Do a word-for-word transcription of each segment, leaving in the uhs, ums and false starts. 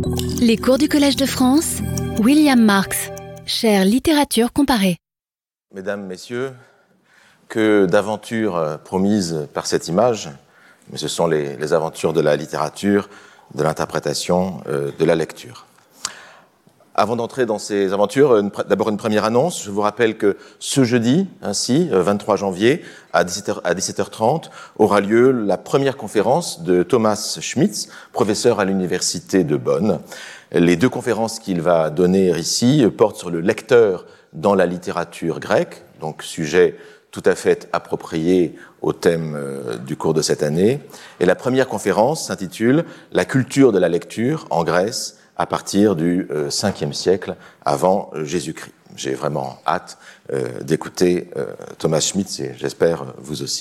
Les cours du Collège de France, William Marx, chère littérature comparée. Mesdames, Messieurs, que d'aventures promises par cette image, mais ce sont les, les aventures de la littérature, de l'interprétation, euh, de la lecture. Avant d'entrer dans ces aventures, une, d'abord une première annonce. Je vous rappelle que ce jeudi, ainsi, vingt-trois janvier, à dix-sept heures trente, aura lieu la première conférence de Thomas Schmitz, professeur à l'université de Bonn. Les deux conférences qu'il va donner ici portent sur le lecteur dans la littérature grecque, donc sujet tout à fait approprié au thème du cours de cette année. Et la première conférence s'intitule « La culture de la lecture en Grèce » à partir du cinquième siècle avant Jésus-Christ. J'ai vraiment hâte euh, d'écouter euh, Thomas Schmitz et j'espère vous aussi.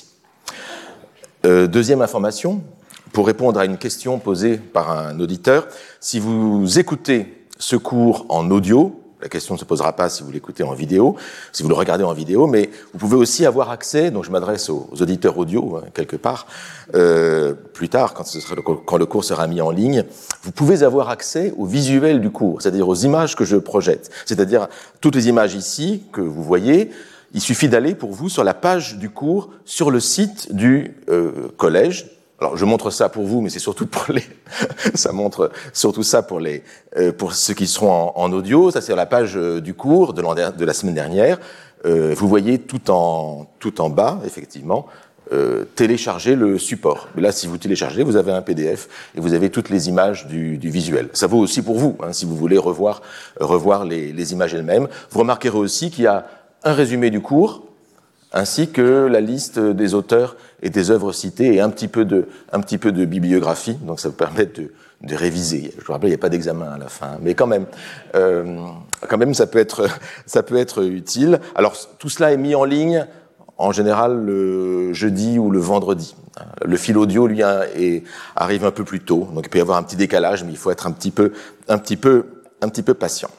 Euh, deuxième information, pour répondre à une question posée par un auditeur, si vous écoutez ce cours en audio, la question ne se posera pas si vous l'écoutez en vidéo, si vous le regardez en vidéo, mais vous pouvez aussi avoir accès, donc je m'adresse aux, aux auditeurs audio, hein, quelque part, euh, plus tard, quand, ce sera le, quand le cours sera mis en ligne, vous pouvez avoir accès au visuel du cours, c'est-à-dire aux images que je projette, c'est-à-dire toutes les images ici que vous voyez. Il suffit d'aller pour vous sur la page du cours, sur le site du euh, collège. Alors, je montre ça pour vous, mais c'est surtout pour les, ça montre surtout ça pour les, euh, pour ceux qui seront en, en audio. Ça, c'est la page euh, du cours de, de la semaine dernière. Euh, vous voyez tout en, tout en bas, effectivement, euh, télécharger le support. Mais là, si vous téléchargez, vous avez un P D F et vous avez toutes les images du, du visuel. Ça vaut aussi pour vous, hein, si vous voulez revoir, revoir les, les images elles-mêmes. Vous remarquerez aussi qu'il y a un résumé du cours, ainsi que la liste des auteurs et des œuvres citées et un petit peu de, un petit peu de bibliographie. Donc ça vous permet de, de réviser. Je vous rappelle, il n'y a pas d'examen à la fin, mais quand même, euh, quand même, ça peut être, ça peut être utile. Alors tout cela est mis en ligne en général le jeudi ou le vendredi. Le fil audio, lui, est, arrive un peu plus tôt, donc il peut y avoir un petit décalage, mais il faut être un petit peu, un petit peu, un petit peu patient.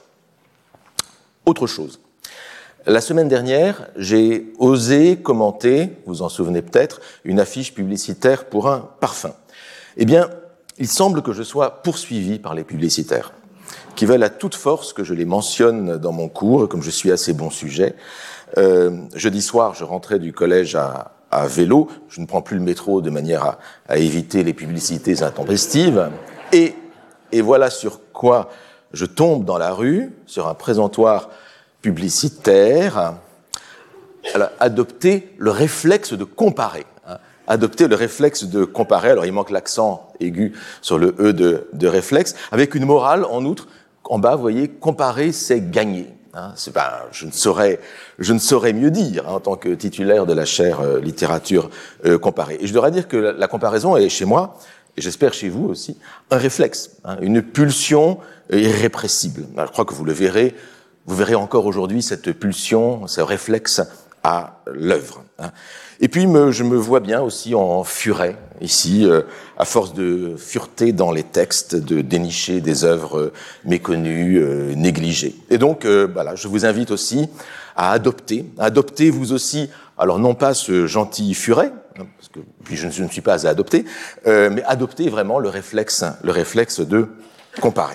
Autre chose. La semaine dernière, j'ai osé commenter, vous vous en souvenez peut-être, une affiche publicitaire pour un parfum. Eh bien, il semble que je sois poursuivi par les publicitaires, qui veulent à toute force que je les mentionne dans mon cours, comme je suis assez bon sujet. Euh, jeudi soir, je rentrais du collège à, à vélo, je ne prends plus le métro de manière à, à éviter les publicités intempestives, et, et voilà sur quoi je tombe dans la rue, sur un présentoir publicitaire, alors, adopter le réflexe de comparer. Hein, adopter le réflexe de comparer, alors il manque l'accent aigu sur le E de, de réflexe, avec une morale en outre, en bas, vous voyez, comparer, c'est gagner. Hein, c'est, ben, je, ne saurais, je ne saurais mieux dire hein, en tant que titulaire de la chaire euh, littérature euh, comparée. Et je devrais dire que la, la comparaison est chez moi, et j'espère chez vous aussi, un réflexe, hein, une pulsion irrépressible. Alors, je crois que vous le verrez. Vous verrez encore aujourd'hui cette pulsion, ce réflexe à l'œuvre. Et puis, me, je me vois bien aussi en furet, ici, euh, à force de fureter dans les textes, de dénicher des œuvres méconnues, euh, négligées. Et donc, euh, voilà, je vous invite aussi à adopter, à adopter vous aussi, alors non pas ce gentil furet, hein, parce que puis je, je ne suis pas à adopter, euh, mais adopter vraiment le réflexe, le réflexe de comparer.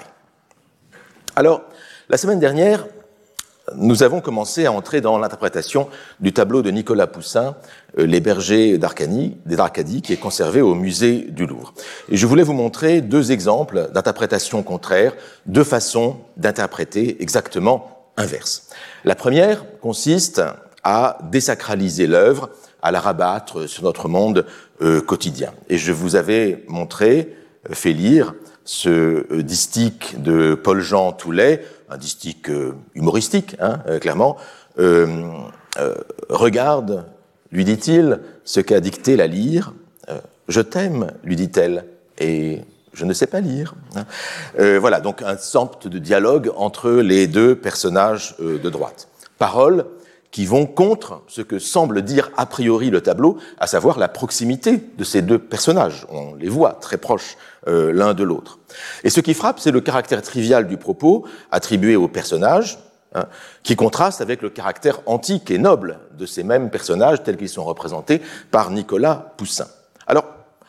Alors, la semaine dernière, nous avons commencé à entrer dans l'interprétation du tableau de Nicolas Poussin, euh, Les bergers d'Arcadie, d'Arcadie, qui est conservé au musée du Louvre. Et je voulais vous montrer deux exemples d'interprétation contraire, deux façons d'interpréter exactement inverses. La première consiste à désacraliser l'œuvre, à la rabattre sur notre monde euh, quotidien. Et je vous avais montré, euh, fait lire, ce euh, distique de Paul-Jean Toulet, un distique euh, humoristique, hein, euh, clairement, euh, euh, regarde, lui dit-il, ce qu'a dicté la lyre. Euh, je t'aime, lui dit-elle, et je ne sais pas lire. Hein. Euh, voilà, donc un sorte de dialogue entre les deux personnages euh, de droite. Paroles qui vont contre ce que semble dire a priori le tableau, à savoir la proximité de ces deux personnages. On les voit très proches euh, l'un de l'autre. Et ce qui frappe, c'est le caractère trivial du propos attribué aux personnages, hein, qui contraste avec le caractère antique et noble de ces mêmes personnages tels qu'ils sont représentés par Nicolas Poussin. Alors,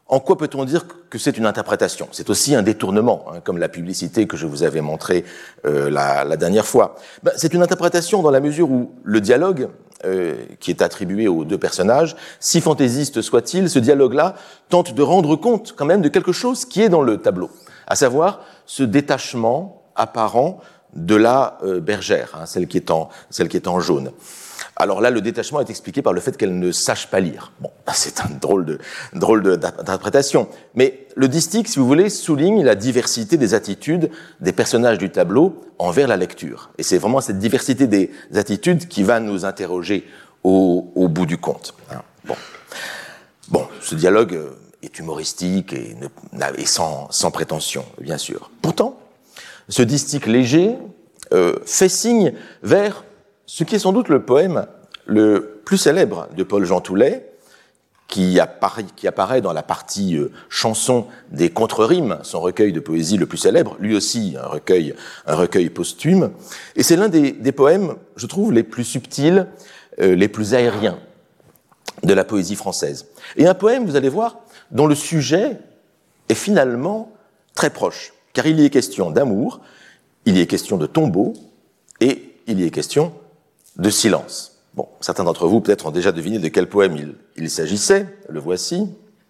En quoi peut-on dire que c'est une interprétation? C'est aussi un détournement, hein, comme la publicité que je vous avais montrée euh, la, la dernière fois. Ben, c'est une interprétation dans la mesure où le dialogue euh, qui est attribué aux deux personnages, si fantaisiste soit-il, ce dialogue-là tente de rendre compte quand même de quelque chose qui est dans le tableau, à savoir ce détachement apparent de la euh, bergère, hein, celle qui est en, celle qui est en jaune. Alors là, le détachement est expliqué par le fait qu'elle ne sache pas lire. Bon, c'est un drôle de, drôle de, d'interprétation. Mais le distique, si vous voulez, souligne la diversité des attitudes des personnages du tableau envers la lecture. Et c'est vraiment cette diversité des attitudes qui va nous interroger au, au bout du compte. Bon. Bon, ce dialogue est humoristique et, et sans, sans prétention, bien sûr. Pourtant, ce distique léger euh, fait signe vers ce qui est sans doute le poème le plus célèbre de Paul Jean Toulet, qui apparaît, qui apparaît dans la partie euh, chanson des contre-rimes, son recueil de poésie le plus célèbre, lui aussi un recueil, un recueil posthume. Et c'est l'un des, des poèmes, je trouve, les plus subtils, euh, les plus aériens de la poésie française. Et un poème, vous allez voir, dont le sujet est finalement très proche, car il y est question d'amour, il y est question de tombeau, et il y est question de silence. Bon, certains d'entre vous peut-être ont déjà deviné de quel poème il, il s'agissait. Le voici.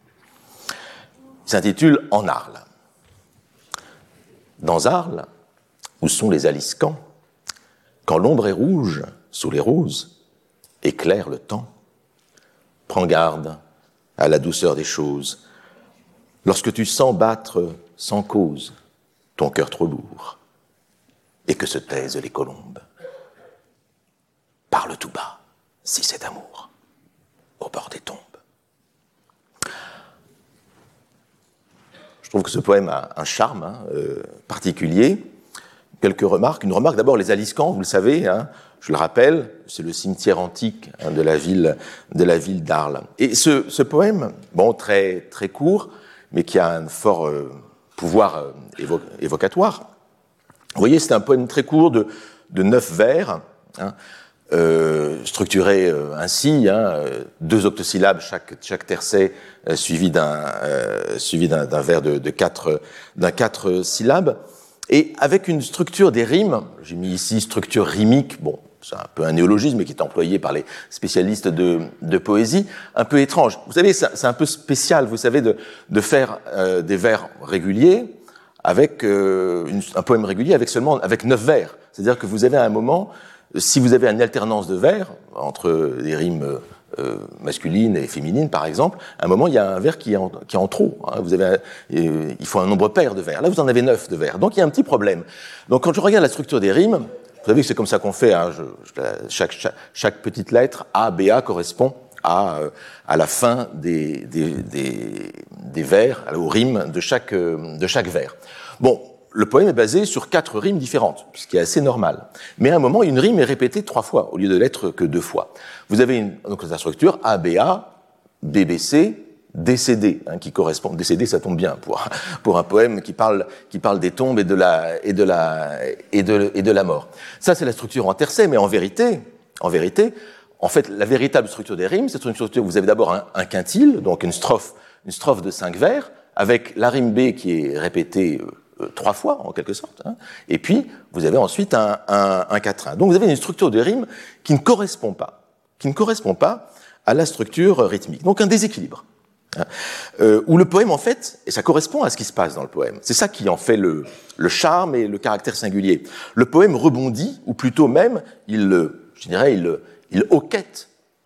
Il s'intitule « En Arles ». Dans Arles, où sont les aliscamps, quand l'ombre est rouge sous les roses, éclaire le temps. Prends garde à la douceur des choses, lorsque tu sens battre sans cause ton cœur trop lourd, et que se taisent les colombes. Parle tout bas, si c'est amour, au bord des tombes. Je trouve que ce poème a un charme hein, euh, particulier. Quelques remarques. Une remarque d'abord, les aliscamps, vous le savez, hein, je le rappelle, c'est le cimetière antique hein, de la ville, de la ville d'Arles. Et ce, ce poème, bon, très très court, mais qui a un fort euh, pouvoir euh, évo- évocatoire. Vous voyez, c'est un poème très court de, de neuf vers. Hein, Euh, structuré euh, ainsi, hein, euh, deux octosyllabes chaque, chaque tercet euh, suivi d'un euh, suivi d'un, d'un vers de, de quatre d'un quatre syllabes, et avec une structure des rimes. J'ai mis ici structure rimique. Bon, c'est un peu un néologisme, mais qui est employé par les spécialistes de, de poésie, un peu étrange. Vous savez, c'est, c'est un peu spécial, vous savez, de, de faire euh, des vers réguliers avec euh, une, un poème régulier avec seulement avec neuf vers. C'est-à-dire que vous avez à un moment, si vous avez une alternance de vers, entre des rimes euh, masculines et féminines, par exemple, à un moment, il y a un vers qui est en, qui est en trop. Hein. Vous avez un, euh, il faut un nombre pair de vers. Là, vous en avez neuf de vers. Donc, il y a un petit problème. Donc, quand je regarde la structure des rimes, vous savez que c'est comme ça qu'on fait. Hein, je, je, chaque, chaque, chaque petite lettre, A, B, A, correspond à, euh, à la fin des, des, des, des vers, aux rimes de chaque, euh, de chaque vers. Bon. Le poème est basé sur quatre rimes différentes, ce qui est assez normal. Mais à un moment, une rime est répétée trois fois, au lieu de l'être que deux fois. Vous avez une, donc la structure A B A, B B C, D C D, hein, qui correspond. D C D, ça tombe bien pour, pour un poème qui parle, qui parle des tombes et de la, et de la, et de, et de la mort. Ça, c'est la structure en tercet, mais en vérité, en vérité, en fait, la véritable structure des rimes, c'est une structure où vous avez d'abord un, un quintile, donc une strophe, une strophe de cinq vers, avec la rime B qui est répétée euh, trois fois, en quelque sorte, hein, et puis vous avez ensuite un, un, un quatrain. Donc vous avez une structure de rime qui ne correspond pas, qui ne correspond pas à la structure rythmique. Donc un déséquilibre. Hein, euh, où le poème, en fait, et ça correspond à ce qui se passe dans le poème, c'est ça qui en fait le, le charme et le caractère singulier. Le poème rebondit, ou plutôt même, il, je dirais, il, il hoquette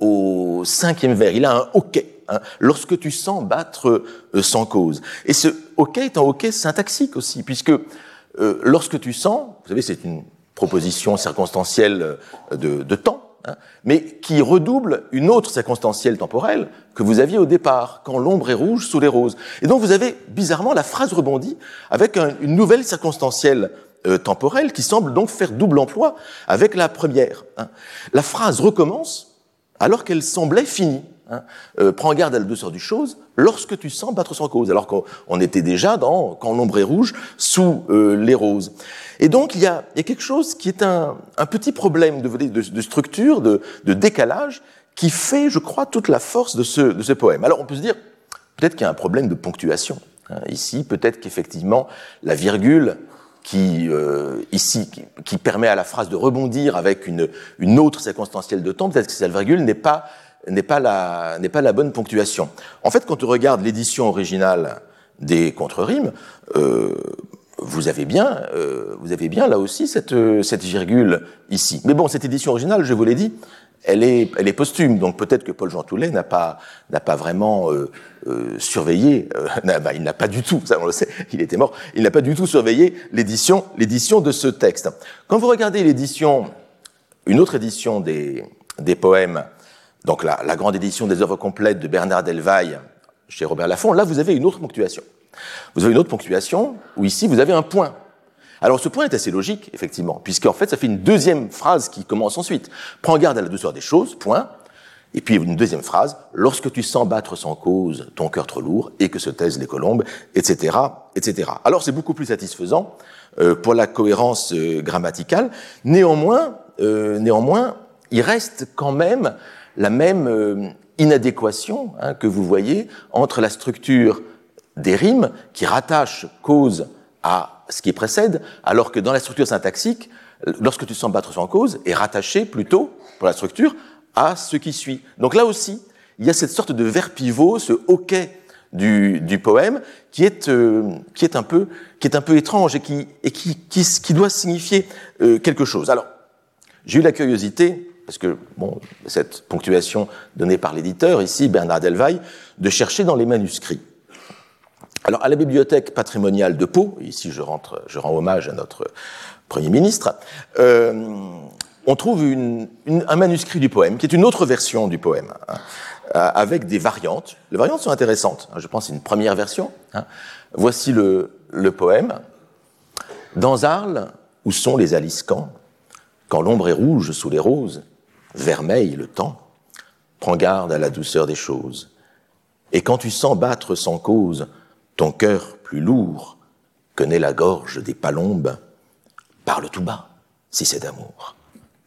au cinquième vers. Il a un hoquet. Hein, lorsque tu sens battre euh, sans cause. Et ce hoquet est un hoquet syntaxique aussi, puisque euh, lorsque tu sens, vous savez, c'est une proposition circonstancielle de, de temps, hein, mais qui redouble une autre circonstancielle temporelle que vous aviez au départ, quand l'ombre est rouge sous les roses. Et donc vous avez bizarrement la phrase rebondie avec un, une nouvelle circonstancielle euh, temporelle qui semble donc faire double emploi avec la première. Hein. La phrase recommence alors qu'elle semblait finie. Hein, euh, prends garde à la douceur du chose lorsque tu sens battre sans cause, alors qu'on on était déjà dans quand l'ombre est rouge sous euh, les roses. Et donc il y a, il y a quelque chose qui est un, un petit problème de, de, de structure, de, de décalage, qui fait, je crois, toute la force de ce, de ce poème. Alors on peut se dire, peut-être qu'il y a un problème de ponctuation. Hein, ici, peut-être qu'effectivement, la virgule qui, euh, ici, qui, qui permet à la phrase de rebondir avec une, une autre circonstancielle de temps, peut-être que cette virgule n'est pas, n'est pas la, n'est pas la bonne ponctuation. En fait, quand on regarde l'édition originale des contre-rimes, euh, vous avez bien, euh, vous avez bien là aussi cette, cette virgule ici. Mais bon, cette édition originale, je vous l'ai dit, elle est, elle est posthume, donc peut-être que Paul-Jean Toulet n'a pas, n'a pas vraiment euh, euh, surveillé, euh, bah, il n'a pas du tout, ça on le sait, il était mort, il n'a pas du tout surveillé l'édition, l'édition de ce texte. Quand vous regardez l'édition, une autre édition des, des poèmes, donc la, la grande édition des œuvres complètes de Bernard Delvaille chez Robert Laffont, là vous avez une autre ponctuation. Vous avez une autre ponctuation où ici vous avez un point. Alors ce point est assez logique, effectivement, puisqu'en fait ça fait une deuxième phrase qui commence ensuite. Prends garde à la douceur des choses, point. Et puis une deuxième phrase, lorsque tu sens battre sans cause ton cœur trop lourd et que se taisent les colombes, et cetera, et cetera. Alors c'est beaucoup plus satisfaisant euh, pour la cohérence euh, grammaticale. Néanmoins, euh, néanmoins, il reste quand même la même euh, inadéquation hein, que vous voyez entre la structure des rimes qui rattachent cause à ce qui précède, alors que dans la structure syntaxique, lorsque tu sens battre sans cause, est rattaché plutôt, pour la structure, à ce qui suit. Donc là aussi, il y a cette sorte de vers pivot, ce hoquet du, du poème, qui est, euh, qui est un peu, qui est un peu étrange et qui, et qui, qui, qui doit signifier euh, quelque chose. Alors, j'ai eu la curiosité, parce que bon, cette ponctuation donnée par l'éditeur ici, Bernard Delvaille, de chercher dans les manuscrits. Alors, à la bibliothèque patrimoniale de Pau, ici je, rentre, je rends hommage à notre Premier ministre, euh, on trouve une, une, un manuscrit du poème, qui est une autre version du poème, hein, avec des variantes. Les variantes sont intéressantes, je pense que c'est une première version. Hein. Voici le, le poème. Dans Arles, où sont les aliscans, quand l'ombre est rouge sous les roses, vermeil le temps, prends garde à la douceur des choses. Et quand tu sens battre sans cause ton cœur plus lourd que n'est la gorge des palombes, parle tout bas, si c'est d'amour,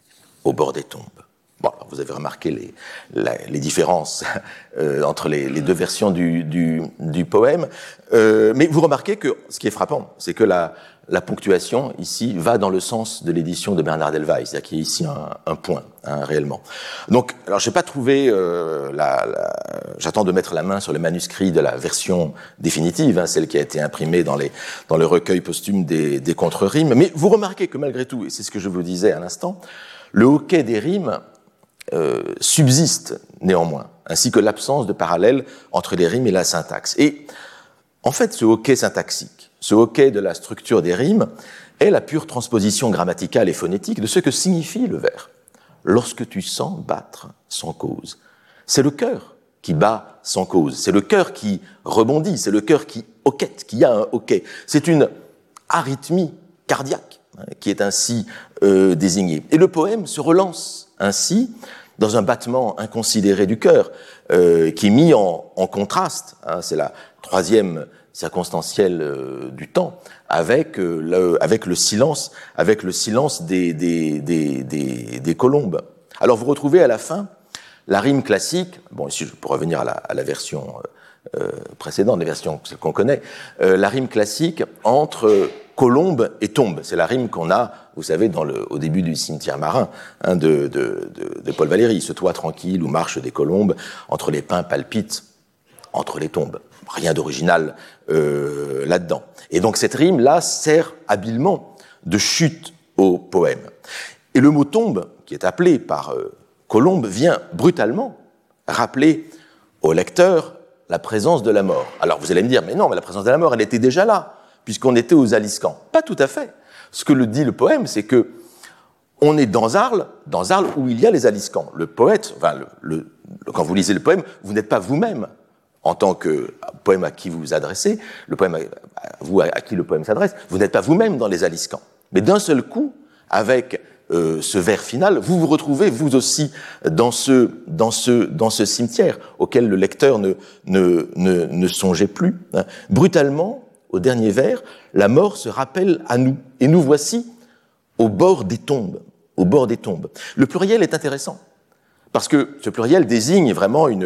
au bord des tombes. Bon, alors vous avez remarqué les, la, les différences euh, entre les, les deux versions du, du, du poème, euh, mais vous remarquez que ce qui est frappant, c'est que la, la ponctuation ici va dans le sens de l'édition de Bernard Delvaille, c'est-à-dire qu'il y a ici un, un point, hein, réellement. Donc, alors j'ai pas trouvé, euh, la, la, j'attends de mettre la main sur le manuscrit de la version définitive, hein, celle qui a été imprimée dans, les, dans le recueil posthume des, des contre-rimes, mais vous remarquez que malgré tout, et c'est ce que je vous disais à l'instant, le hoquet des rimes Euh, subsiste néanmoins, ainsi que l'absence de parallèle entre les rimes et la syntaxe. Et en fait, ce hoquet syntaxique, ce hoquet de la structure des rimes, est la pure transposition grammaticale et phonétique de ce que signifie le vers. Lorsque tu sens battre sans cause, c'est le cœur qui bat sans cause, c'est le cœur qui rebondit, c'est le cœur qui hoquette, qui a un hoquet. C'est une arythmie cardiaque hein, qui est ainsi euh, désignée. Et le poème se relance ainsi, dans un battement inconsidéré du cœur, euh, qui est mis en, en contraste, hein, c'est la troisième circonstancielle euh, du temps, avec, euh, le, avec le silence, avec le silence des, des, des, des, des colombes. Alors vous retrouvez à la fin la rime classique, bon ici pour revenir à la, à la version euh, précédente, la version qu'on connaît, euh, la rime classique entre colombe et tombe, c'est la rime qu'on a, vous savez, dans le, au début du Cimetière marin hein, de, de, de, de Paul Valéry, ce toit tranquille où marchent des colombes, entre les pins palpitent, entre les tombes. Rien d'original euh, là-dedans. Et donc cette rime-là sert habilement de chute au poème. Et le mot tombe, qui est appelé par euh, Colombe, vient brutalement rappeler au lecteur la présence de la mort. Alors vous allez me dire, mais non, mais la présence de la mort, elle était déjà là, puisqu'on était aux Aliscans. Pas tout à fait. Ce que le dit le poème, c'est que on est dans Arles, dans Arles où il y a les Aliscans. Le poète, enfin, le, le, quand vous lisez le poème, vous n'êtes pas vous-même en tant que poème à qui vous vous adressez, le poème à, vous à qui le poème s'adresse, vous n'êtes pas vous-même dans les Aliscans. Mais d'un seul coup, avec euh, ce vers final, vous vous retrouvez vous aussi dans ce, dans ce, dans ce cimetière auquel le lecteur ne, ne, ne, ne songeait plus. Hein. Brutalement, au dernier vers, la mort se rappelle à nous. Et nous voici au bord des tombes. Au bord des tombes. Le pluriel est intéressant, parce que ce pluriel désigne vraiment une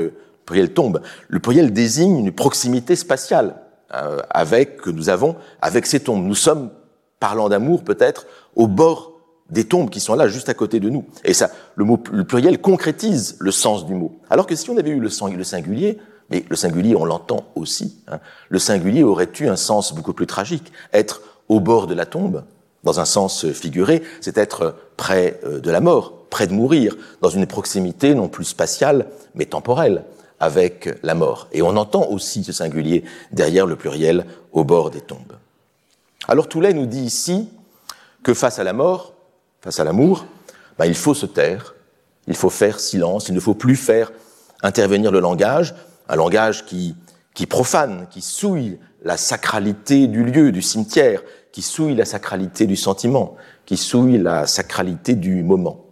pluriel tombe. Le pluriel désigne une proximité spatiale euh, avec, que nous avons avec ces tombes. Nous sommes, parlant d'amour peut-être, au bord des tombes qui sont là, juste à côté de nous. Et ça, le, mot, le pluriel concrétise le sens du mot. Alors que si on avait eu le, le singulier, mais le singulier, on l'entend aussi, hein, le singulier aurait eu un sens beaucoup plus tragique. Être au bord de la tombe, dans un sens figuré, c'est être près de la mort, près de mourir, dans une proximité non plus spatiale, mais temporelle, avec la mort. Et on entend aussi ce singulier derrière le pluriel au bord des tombes. Alors Toulet nous dit ici que face à la mort, face à l'amour, ben, il faut se taire, il faut faire silence, il ne faut plus faire intervenir le langage, un langage qui, qui profane, qui souille la sacralité du lieu, du cimetière, qui souille la sacralité du sentiment, qui souille la sacralité du moment.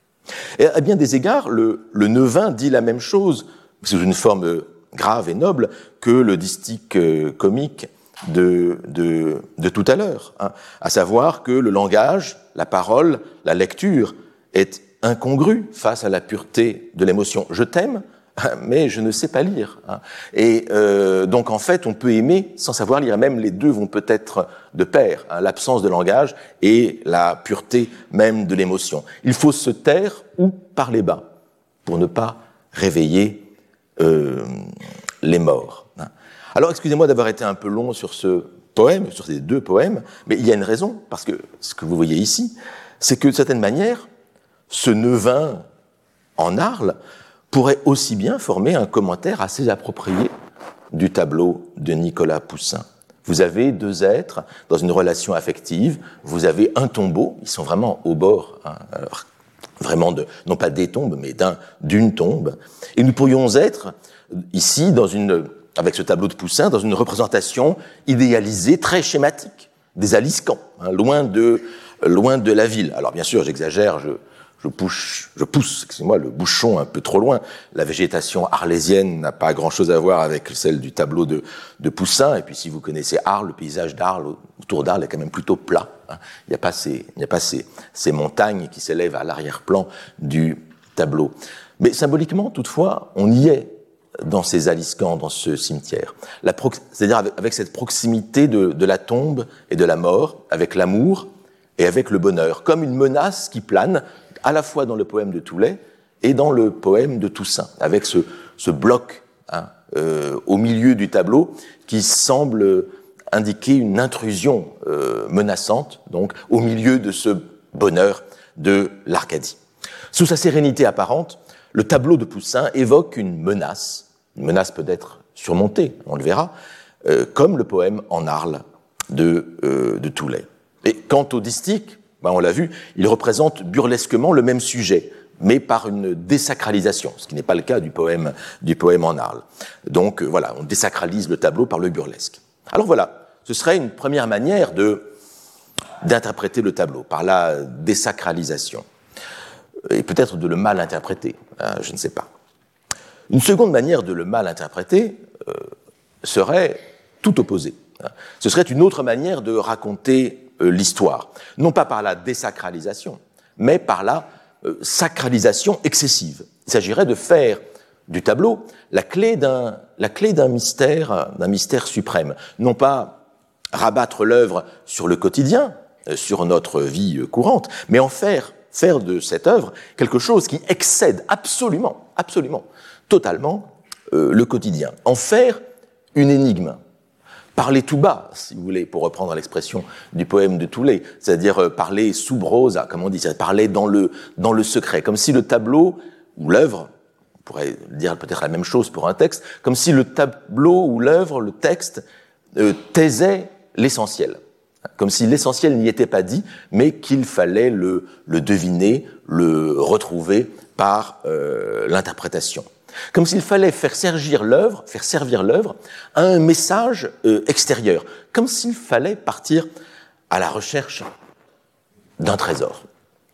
Et à bien des égards, le, le Neuvin dit la même chose, sous une forme grave et noble, que le distique comique de, de, de tout à l'heure, hein, à savoir que le langage, la parole, la lecture est incongru face à la pureté de l'émotion. Je t'aime, mais je ne sais pas lire. Hein. Et euh, donc, en fait, on peut aimer sans savoir lire. Même les deux vont peut-être de pair, hein, l'absence de langage et la pureté même de l'émotion. Il faut se taire ou parler bas pour ne pas réveiller euh, les morts. Hein. Alors, excusez-moi d'avoir été un peu long sur ce poème, sur ces deux poèmes, mais il y a une raison, parce que ce que vous voyez ici, c'est que, de certaine manière, ce Neuvin en Arles pourrait aussi bien former un commentaire assez approprié du tableau de Nicolas Poussin. Vous avez deux êtres dans une relation affective, vous avez un tombeau, ils sont vraiment au bord, hein, alors, vraiment de, non pas des tombes, mais d'un, d'une tombe, et nous pourrions être ici, dans une, avec ce tableau de Poussin, dans une représentation idéalisée, très schématique, des Aliscamps, hein, loin de, loin de la ville. Alors bien sûr, j'exagère, je Je pousse, je pousse, excusez-moi, le bouchon un peu trop loin. La végétation arlésienne n'a pas grand-chose à voir avec celle du tableau de, de Poussin. Et puis, si vous connaissez Arles, le paysage d'Arles, autour d'Arles est quand même plutôt plat. Hein. Il n'y a pas ces, il n'y a pas ces, ces montagnes qui s'élèvent à l'arrière-plan du tableau. Mais symboliquement, toutefois, on y est dans ces Aliscamps, dans ce cimetière. La prox- c'est-à-dire avec, avec cette proximité de, de la tombe et de la mort, avec l'amour et avec le bonheur, comme une menace qui plane à la fois dans le poème de Toulet et dans le poème de Toussaint, avec ce, ce bloc hein, euh, au milieu du tableau qui semble indiquer une intrusion euh, menaçante, donc au milieu de ce bonheur de l'Arcadie. Sous sa sérénité apparente, le tableau de Poussin évoque une menace, une menace peut-être surmontée, on le verra, euh, comme le poème En Arles de, euh, de Toulet. Et quant au distique, ben on l'a vu, il représente burlesquement le même sujet, mais par une désacralisation, ce qui n'est pas le cas du poème, du poème En Arles. Donc euh, voilà, on désacralise le tableau par le burlesque. Alors voilà, ce serait une première manière de, d'interpréter le tableau, par la désacralisation. Et peut-être de le mal interpréter, hein, je ne sais pas. Une seconde manière de le mal interpréter euh, serait tout opposé. Hein. Ce serait une autre manière de raconter l'histoire, non pas par la désacralisation, mais par la euh, sacralisation excessive. Il s'agirait de faire du tableau la clé d'un, la clé d'un mystère, d'un mystère suprême. Non pas rabattre l'œuvre sur le quotidien, euh, sur notre vie euh, courante, mais en faire, faire de cette œuvre quelque chose qui excède absolument, absolument, totalement euh, le quotidien. En faire une énigme. Parler tout bas, si vous voulez, pour reprendre l'expression du poème de Toulet, c'est-à-dire euh, parler sub rosa, comme on dit, c'est-à-dire parler dans le, dans le secret, comme si le tableau ou l'œuvre, on pourrait dire peut-être la même chose pour un texte, comme si le tableau ou l'œuvre, le texte, euh, taisait l'essentiel, comme si l'essentiel n'y était pas dit, mais qu'il fallait le, le deviner, le retrouver par euh, l'interprétation. Comme s'il fallait faire servir l'œuvre, faire servir l'œuvre à un message euh, extérieur, comme s'il fallait partir à la recherche d'un trésor.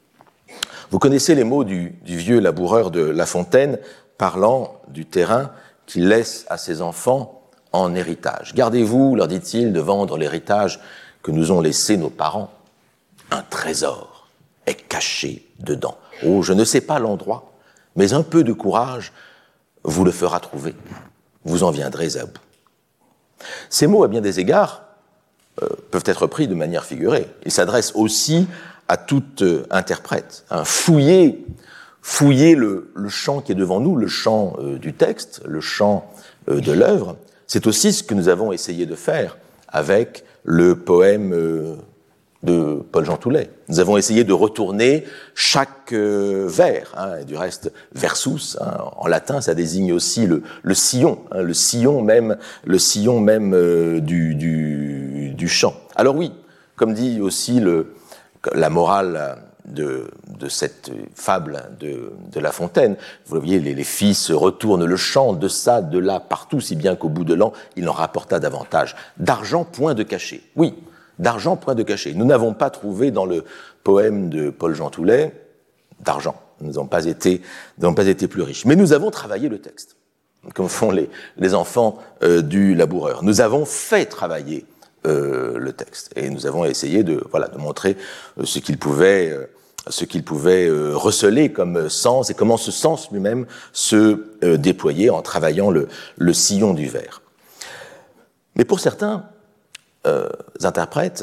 Vous connaissez les mots du, du vieux laboureur de La Fontaine parlant du terrain qu'il laisse à ses enfants en héritage. Gardez-vous, leur dit-il, de vendre l'héritage que nous ont laissé nos parents. Un trésor est caché dedans. Oh, je ne sais pas l'endroit, mais un peu de courage vous le fera trouver, vous en viendrez à bout. Ces mots, à bien des égards, euh, peuvent être pris de manière figurée. Ils s'adressent aussi à tout euh, interprète. Hein. Fouiller, fouiller le, le champ qui est devant nous, le champ euh, du texte, le champ euh, de l'œuvre, c'est aussi ce que nous avons essayé de faire avec le poème euh, de Paul-Jean Toulet. Nous avons essayé de retourner chaque euh, vers, hein, et du reste versus, hein, en latin, ça désigne aussi le, le sillon, hein, le sillon même, le sillon même euh, du, du, du chant. Alors oui, comme dit aussi le, la morale de, de cette fable de, de La Fontaine, vous voyez, les, les fils retournent le champ de ça, de là, partout, si bien qu'au bout de l'an, il en rapporta davantage. D'argent, point de cachet. Oui, d'argent, point de cachet. Nous n'avons pas trouvé dans le poème de Paul-Jean Toulet d'argent. Nous n'avons pas été, nous n'avons pas été plus riches. Mais nous avons travaillé le texte, comme font les, les enfants euh, du laboureur. Nous avons fait travailler euh, le texte et nous avons essayé de, voilà, de montrer euh, ce qu'il pouvait, euh, ce qu'il pouvait euh, receler comme sens et comment ce sens lui-même se euh, déployait en travaillant le, le sillon du vers. Mais pour certains Euh, interprètes,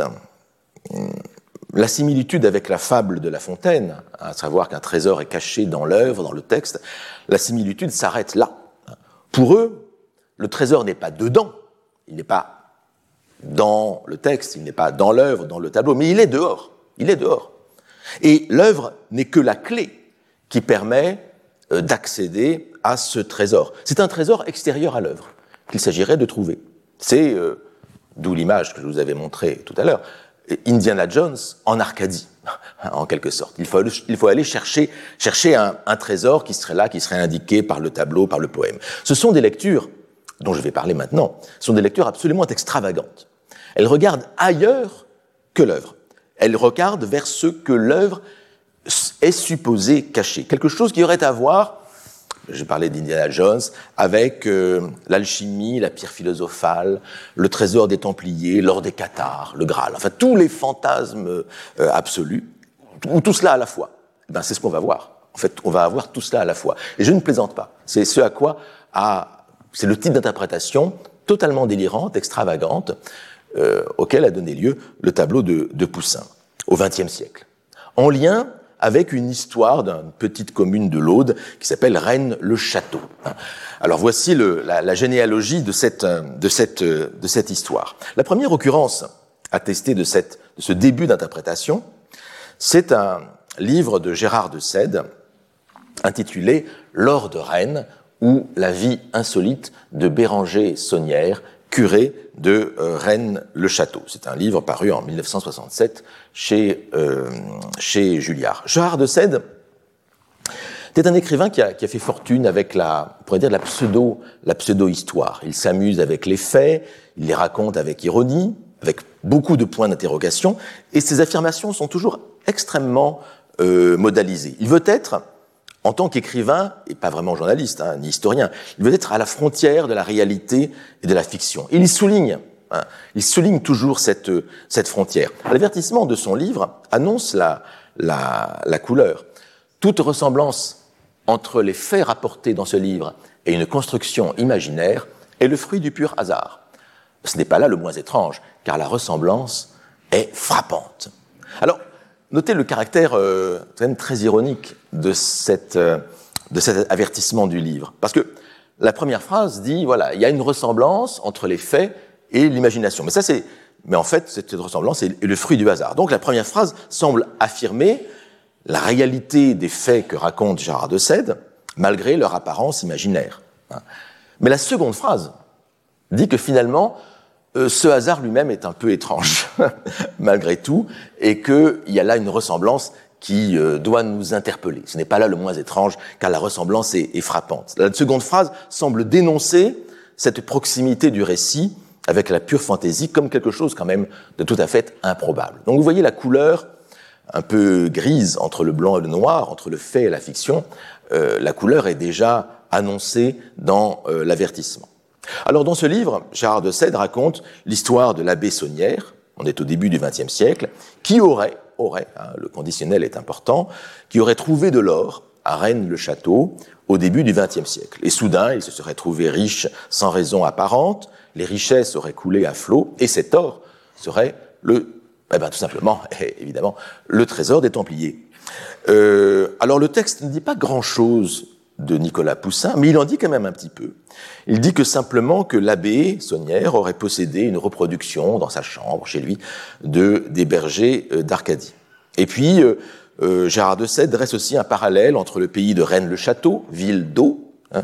la similitude avec la fable de La Fontaine, à savoir qu'un trésor est caché dans l'œuvre, dans le texte, la similitude s'arrête là. Pour eux, le trésor n'est pas dedans, il n'est pas dans le texte, il n'est pas dans l'œuvre, dans le tableau, mais il est dehors, il est dehors. Et l'œuvre n'est que la clé qui permet euh, d'accéder à ce trésor. C'est un trésor extérieur à l'œuvre qu'il s'agirait de trouver. C'est euh, d'où l'image que je vous avais montrée tout à l'heure, Indiana Jones en Arcadie, en quelque sorte. Il faut, il faut aller chercher, chercher un, un trésor qui serait là, qui serait indiqué par le tableau, par le poème. Ce sont des lectures, dont je vais parler maintenant, ce sont des lectures absolument extravagantes. Elles regardent ailleurs que l'œuvre. Elles regardent vers ce que l'œuvre est supposée cacher. Quelque chose qui aurait à voir, je parlais d'Indiana Jones, avec euh, l'alchimie, la pierre philosophale, le trésor des Templiers, l'or des Cathars, le Graal, enfin tous les fantasmes euh, absolus, ou tout cela à la fois. Ben, c'est ce qu'on va voir. En fait, on va avoir tout cela à la fois. Et je ne plaisante pas. C'est ce à quoi a, c'est le type d'interprétation totalement délirante, extravagante, euh, auquel a donné lieu le tableau de, de Poussin au vingtième siècle, en lien avec une histoire d'une petite commune de l'Aude qui s'appelle Rennes-le-Château. Alors voici le, la, la généalogie de cette, de, cette, de cette histoire. La première occurrence attestée de, cette, de ce début d'interprétation, c'est un livre de Gérard de Sède intitulé « L'or de Rennes » ou « La vie insolite de Béranger Saunière, curé de euh, Rennes-le-Château ». C'est un livre paru en mille neuf cent soixante-sept chez, euh, chez Julliard. Gérard de Sède était un écrivain qui a, qui a fait fortune avec la, on pourrait dire, la pseudo, la pseudo-histoire. Il s'amuse avec les faits, il les raconte avec ironie, avec beaucoup de points d'interrogation, et ses affirmations sont toujours extrêmement euh, modalisées. Il veut être, en tant qu'écrivain, et pas vraiment journaliste, hein, ni historien, il veut être à la frontière de la réalité et de la fiction. Et il souligne, hein, il souligne toujours cette, cette frontière. L'avertissement de son livre annonce la, la, la couleur. Toute ressemblance entre les faits rapportés dans ce livre et une construction imaginaire est le fruit du pur hasard. Ce n'est pas là le moins étrange, car la ressemblance est frappante. Alors, notez le caractère euh, très ironique de, cette, euh, de cet avertissement du livre. Parce que la première phrase dit, voilà, il y a une ressemblance entre les faits et l'imagination. Mais ça, c'est, mais en fait, cette ressemblance est le fruit du hasard. Donc la première phrase semble affirmer la réalité des faits que raconte Gérard de Sède, malgré leur apparence imaginaire. Mais la seconde phrase dit que finalement, Euh, ce hasard lui-même est un peu étrange, malgré tout, et qu'il y a là une ressemblance qui euh, doit nous interpeller. Ce n'est pas là le moins étrange, car la ressemblance est, est frappante. La seconde phrase semble dénoncer cette proximité du récit avec la pure fantaisie comme quelque chose quand même de tout à fait improbable. Donc vous voyez la couleur un peu grise entre le blanc et le noir, entre le fait et la fiction. Euh, la couleur est déjà annoncée dans euh, l'avertissement. Alors, dans ce livre, Gérard de Sède raconte l'histoire de l'abbé Saunière, on est au début du vingtième siècle, qui aurait, aurait, hein, le conditionnel est important, qui aurait trouvé de l'or à Rennes-le-Château au début du vingtième siècle. Et soudain, il se serait trouvé riche sans raison apparente, les richesses auraient coulé à flot, et cet or serait le, eh ben, tout simplement, évidemment, le trésor des Templiers. Euh, alors le texte ne dit pas grand-chose de Nicolas Poussin, mais il en dit quand même un petit peu. Il dit que simplement que l'abbé Saunière aurait possédé une reproduction dans sa chambre, chez lui, de, des bergers d'Arcadie. Et puis, euh, euh, Gérard de Sède dresse aussi un parallèle entre le pays de Rennes-le-Château, ville d'eau, hein,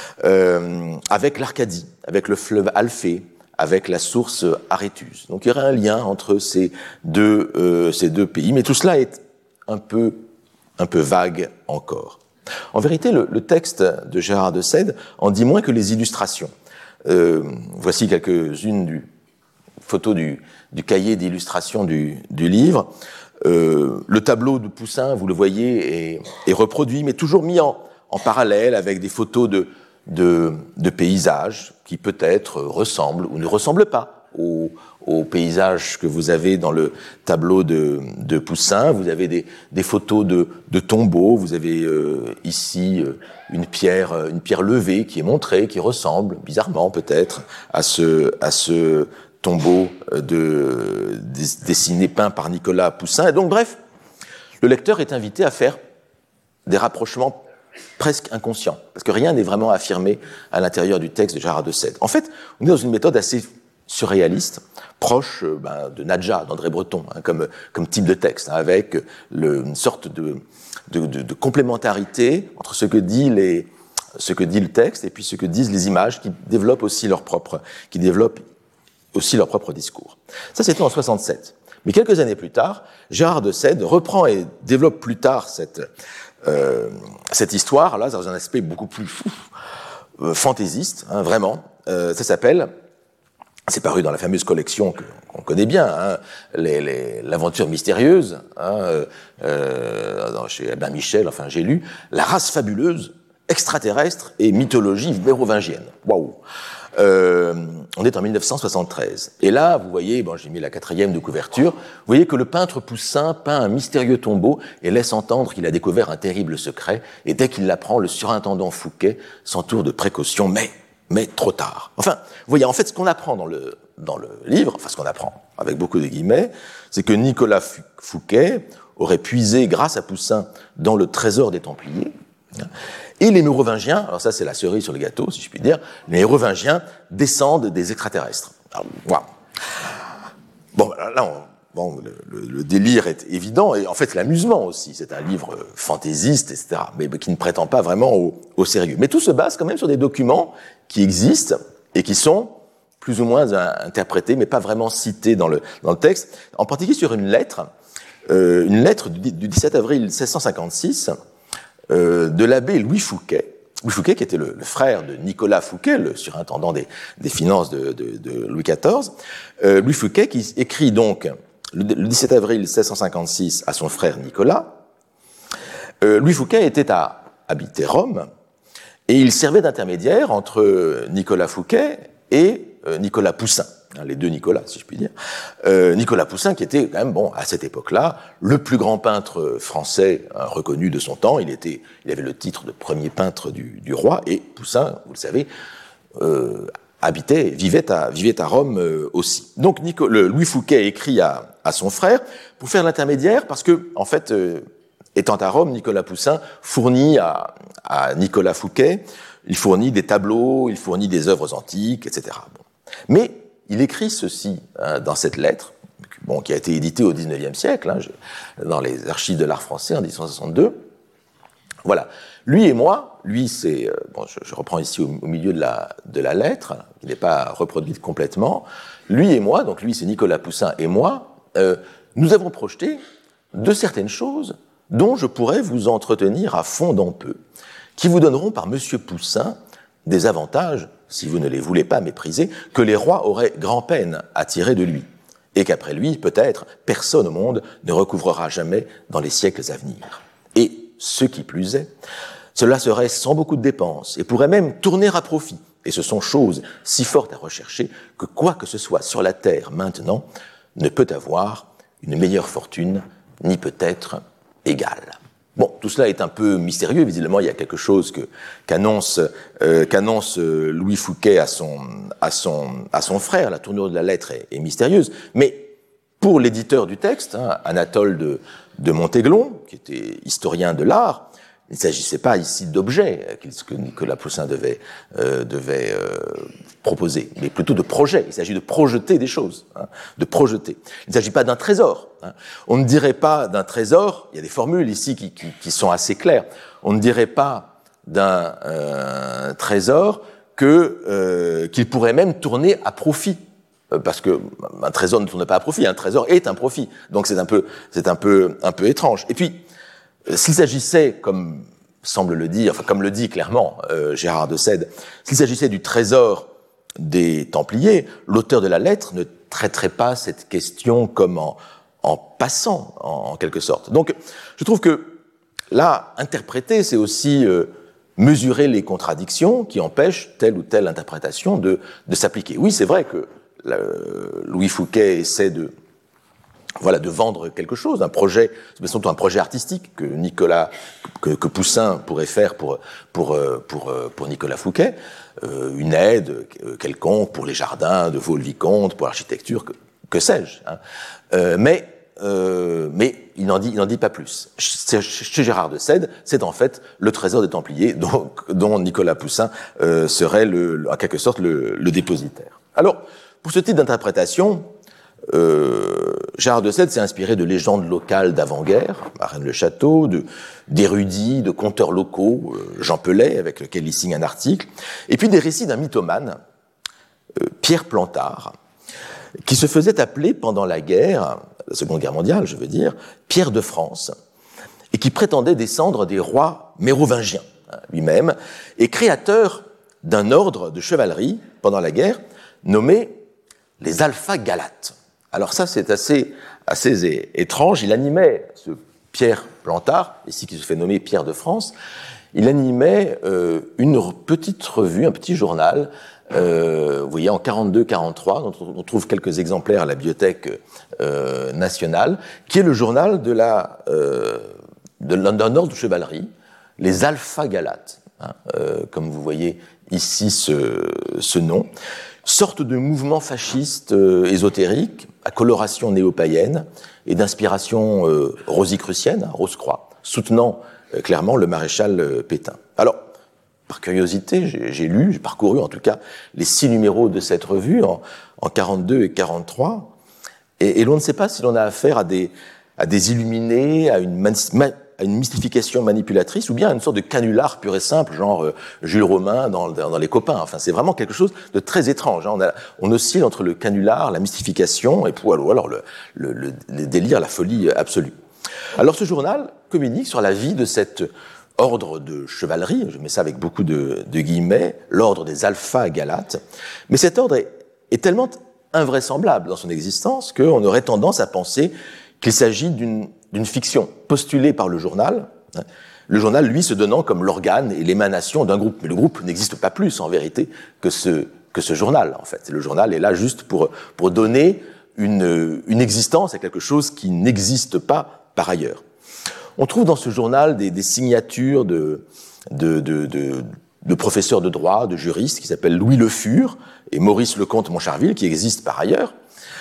euh, avec l'Arcadie, avec le fleuve Alphée, avec la source Aréthuse. Donc il y aurait un lien entre ces deux, euh, ces deux pays, mais tout cela est un peu, un peu vague encore. En vérité, le, le texte de Gérard de Sède en dit moins que les illustrations. Euh, voici quelques-unes du photos du, du cahier d'illustration du, du livre. Euh, le tableau de Poussin, vous le voyez, est, est reproduit, mais toujours mis en, en parallèle avec des photos de, de, de paysages qui peut-être ressemblent ou ne ressemblent pas aux, aux paysages que vous avez dans le tableau de, de Poussin. Vous avez des, des photos de, de tombeaux. Vous avez euh, ici euh, une pierre, une pierre levée qui est montrée, qui ressemble bizarrement peut-être à ce, à ce tombeau de, dessiné, peint par Nicolas Poussin. Et donc, bref, le lecteur est invité à faire des rapprochements presque inconscients, parce que rien n'est vraiment affirmé à l'intérieur du texte de Gérard de Sède. En fait, on est dans une méthode assez surréaliste, proche euh, ben, de Nadja, d'André Breton, hein, comme, comme type de texte, hein, avec le, une sorte de, de, de, de complémentarité entre ce que dit les, ce que dit le texte et puis ce que disent les images, qui développent aussi leur propre, qui développent aussi leur propre discours. Ça, c'était en soixante-sept. Mais quelques années plus tard, Gérard de Sède reprend et développe plus tard cette, euh, cette histoire, là, dans un aspect beaucoup plus fou, euh, fantaisiste, hein, vraiment. Euh, ça s'appelle, c'est paru dans la fameuse collection que, qu'on connaît bien, hein, les, les, l'aventure mystérieuse, hein, euh, chez Albin Michel, enfin j'ai lu, La race fabuleuse, extraterrestre et mythologie mérovingienne. Waouh! Euh, on est en dix-neuf cent soixante-treize. Et là, vous voyez, bon, j'ai mis la quatrième de couverture, vous voyez que le peintre Poussin peint un mystérieux tombeau et laisse entendre qu'il a découvert un terrible secret, et dès qu'il l'apprend, le surintendant Fouquet s'entoure de précautions, mais, mais trop tard. Enfin, vous voyez, en fait, ce qu'on apprend dans le, dans le livre, enfin, ce qu'on apprend, avec beaucoup de guillemets, c'est que Nicolas Fouquet aurait puisé, grâce à Poussin, dans le trésor des Templiers. Et les mérovingiens, alors ça c'est la cerise sur le gâteau, si je puis dire, les mérovingiens descendent des extraterrestres. Alors, wow. Bon, là, on, bon, le, le, le délire est évident, et en fait l'amusement aussi. C'est un livre fantaisiste, et cetera, mais, mais qui ne prétend pas vraiment au, au sérieux. Mais tout se base quand même sur des documents qui existent et qui sont plus ou moins interprétés, mais pas vraiment cités dans le, dans le texte. En particulier sur une lettre, euh, une lettre du, du dix-sept avril seize cent cinquante-six, Euh, de l'abbé Louis Fouquet, Louis Fouquet qui était le, le frère de Nicolas Fouquet, le surintendant des, des finances de, de, de Louis quatorze, euh, Louis Fouquet qui écrit donc le, le dix-sept avril seize cent cinquante-six à son frère Nicolas. Euh, Louis Fouquet était à habiter Rome et il servait d'intermédiaire entre Nicolas Fouquet et euh, Nicolas Poussin. Les deux Nicolas, si je puis dire. Euh, Nicolas Poussin, qui était quand même, bon, à cette époque-là, le plus grand peintre français hein, reconnu de son temps. Il était, il avait le titre de premier peintre du, du roi. Et Poussin, vous le savez, euh, habitait, vivait à, vivait à Rome euh, aussi. Donc, Nico, le, Louis Fouquet écrit à, à son frère pour faire l'intermédiaire, parce que, en fait, euh, étant à Rome, Nicolas Poussin fournit à, à Nicolas Fouquet, il fournit des tableaux, il fournit des œuvres antiques, et cetera. Bon. Mais il écrit ceci hein, dans cette lettre, bon, qui a été éditée au dix-neuvième siècle, hein, je, dans les archives de l'art français en dix-neuf cent soixante-deux. Voilà. Lui et moi, lui c'est, euh, bon, je, je reprends ici au, au milieu de la, de la lettre, qui n'est pas reproduite complètement. Lui et moi, donc lui c'est Nicolas Poussin et moi, euh, nous avons projeté de certaines choses dont je pourrais vous entretenir à fond d'en peu, qui vous donneront par Monsieur Poussin des avantages, si vous ne les voulez pas mépriser, que les rois auraient grand-peine à tirer de lui, et qu'après lui, peut-être, personne au monde ne recouvrera jamais dans les siècles à venir. Et, ce qui plus est, cela serait sans beaucoup de dépenses, et pourrait même tourner à profit, et ce sont choses si fortes à rechercher, que quoi que ce soit sur la terre maintenant, ne peut avoir une meilleure fortune, ni peut-être égale. Bon, tout cela est un peu mystérieux. Visiblement, il y a quelque chose que, qu'annonce, euh, qu'annonce Louis Fouquet à son, à, son, à son frère. La tournure de la lettre est, est mystérieuse. Mais pour l'éditeur du texte, hein, Anatole de, de Montaiglon, qui était historien de l'art, il ne s'agissait pas ici d'objets que Nicolas Poussin devait, euh, devait euh, proposer, mais plutôt de projets. Il s'agit de projeter des choses, hein, de projeter. Il ne s'agit pas d'un trésor. Hein. On ne dirait pas d'un trésor, il y a des formules ici qui, qui, qui sont assez claires, on ne dirait pas d'un euh, trésor que, euh, qu'il pourrait même tourner à profit. Parce que un trésor ne tourne pas à profit, un trésor est un profit. Donc c'est un peu, c'est un peu, un peu étrange. Et puis, s'il s'agissait, comme semble le dire, enfin comme le dit clairement euh, Gérard de Sède, s'il s'agissait du trésor des Templiers, l'auteur de la lettre ne traiterait pas cette question comme en, en passant, en, en quelque sorte. Donc, je trouve que là, interpréter, c'est aussi euh, mesurer les contradictions qui empêchent telle ou telle interprétation de, de s'appliquer. Oui, c'est vrai que là, Louis Fouquet essaie de Voilà, de vendre quelque chose, un projet, c'est surtout un projet artistique que Nicolas, que, que Poussin pourrait faire pour pour pour pour Nicolas Fouquet, euh, une aide quelconque pour les jardins de Vaux-le-Vicomte, pour l'architecture, que, que sais-je. Hein. Euh, mais euh, mais il n'en dit il n'en dit pas plus. Chez Gérard de Sède, c'est en fait le trésor des Templiers, dont dont Nicolas Poussin euh, serait le, en quelque sorte le, le dépositaire. Alors, pour ce type d'interprétation, Euh, Gérard de Sède s'est inspiré de légendes locales d'avant-guerre, à Rennes-le-Château, de, d'érudits, de conteurs locaux, euh, Jean Pellet, avec lequel il signe un article, et puis des récits d'un mythomane, euh, Pierre Plantard, qui se faisait appeler pendant la guerre, la Seconde Guerre mondiale, je veux dire, Pierre de France, et qui prétendait descendre des rois mérovingiens, hein, lui-même, et créateur d'un ordre de chevalerie pendant la guerre, nommé les Alpha Galates. Alors ça, c'est assez, assez étrange. Il animait, ce Pierre Plantard, ici qui se fait nommer Pierre de France, il animait euh, une petite revue, un petit journal, euh, vous voyez, en quarante-deux quarante-trois, dont on trouve quelques exemplaires à la Bibliothèque euh, nationale, qui est le journal de la, euh, de, d'un ordre de chevalerie, les Alpha Galates, hein, euh, comme vous voyez ici ce, ce nom. Sorte de mouvement fasciste euh, ésotérique, à coloration néo-païenne et d'inspiration euh, rosicrucienne, hein, Rose-Croix, soutenant euh, clairement le maréchal euh, Pétain. Alors, par curiosité, j'ai, j'ai lu, j'ai parcouru en tout cas les six numéros de cette revue en, en quarante-deux et quarante-trois, et, et l'on ne sait pas si l'on a affaire à des, à des illuminés, à une man- à une mystification manipulatrice, ou bien à une sorte de canular pur et simple, genre euh, Jules Romain dans, dans, dans Les Copains. Enfin, c'est vraiment quelque chose de très étrange. Hein. On, a, on oscille entre le canular, la mystification, et puis, alors le, le, le, le délire, la folie absolue. Alors, ce journal communique sur la vie de cet ordre de chevalerie, je mets ça avec beaucoup de, de guillemets, l'ordre des Alpha Galates, mais cet ordre est, est tellement invraisemblable dans son existence qu'on aurait tendance à penser qu'il s'agit d'une d'une fiction postulée par le journal, hein, le journal, lui, se donnant comme l'organe et l'émanation d'un groupe. Mais le groupe n'existe pas plus, en vérité, que ce, que ce journal, en fait. Le journal est là juste pour, pour donner une, une existence à quelque chose qui n'existe pas par ailleurs. On trouve dans ce journal des, des signatures de, de, de, de, de professeurs de droit, de juristes, qui s'appellent Louis Le Fur et Maurice Lecomte Moncharville, qui existent par ailleurs,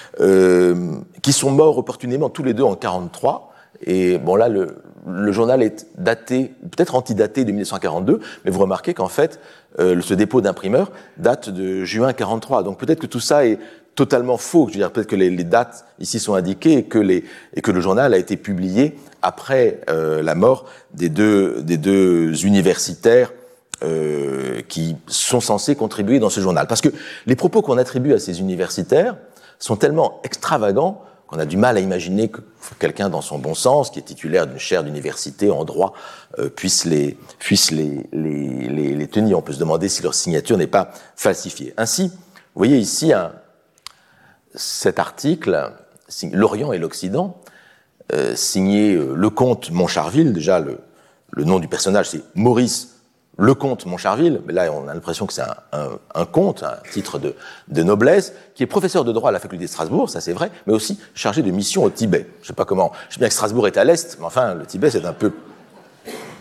euh, qui sont morts opportunément tous les deux en quarante-trois. Et bon, là, le, le journal est daté, peut-être antidaté de mille neuf cent quarante-deux, mais vous remarquez qu'en fait, euh, ce dépôt d'imprimeur date de juin quarante-trois. Donc peut-être que tout ça est totalement faux. Je veux dire, peut-être que les, les dates ici sont indiquées et que, les, et que le journal a été publié après euh, la mort des deux, des deux universitaires euh, qui sont censés contribuer dans ce journal. Parce que les propos qu'on attribue à ces universitaires sont tellement extravagants qu'on a du mal à imaginer que quelqu'un dans son bon sens, qui est titulaire d'une chaire d'université en droit, euh, puisse, les, puisse les, les, les, les tenir. On peut se demander si leur signature n'est pas falsifiée. Ainsi, vous voyez ici un, cet article, L'Orient et l'Occident, euh, signé euh, Lecomte Moncharville. Déjà, le, le nom du personnage, c'est Maurice Lecomte Moncharville, mais là on a l'impression que c'est un, un, un comte, un titre de, de noblesse, qui est professeur de droit à la faculté de Strasbourg, ça c'est vrai, mais aussi chargé de mission au Tibet. Je sais pas comment, je sais bien que Strasbourg est à l'est, mais enfin le Tibet c'est un peu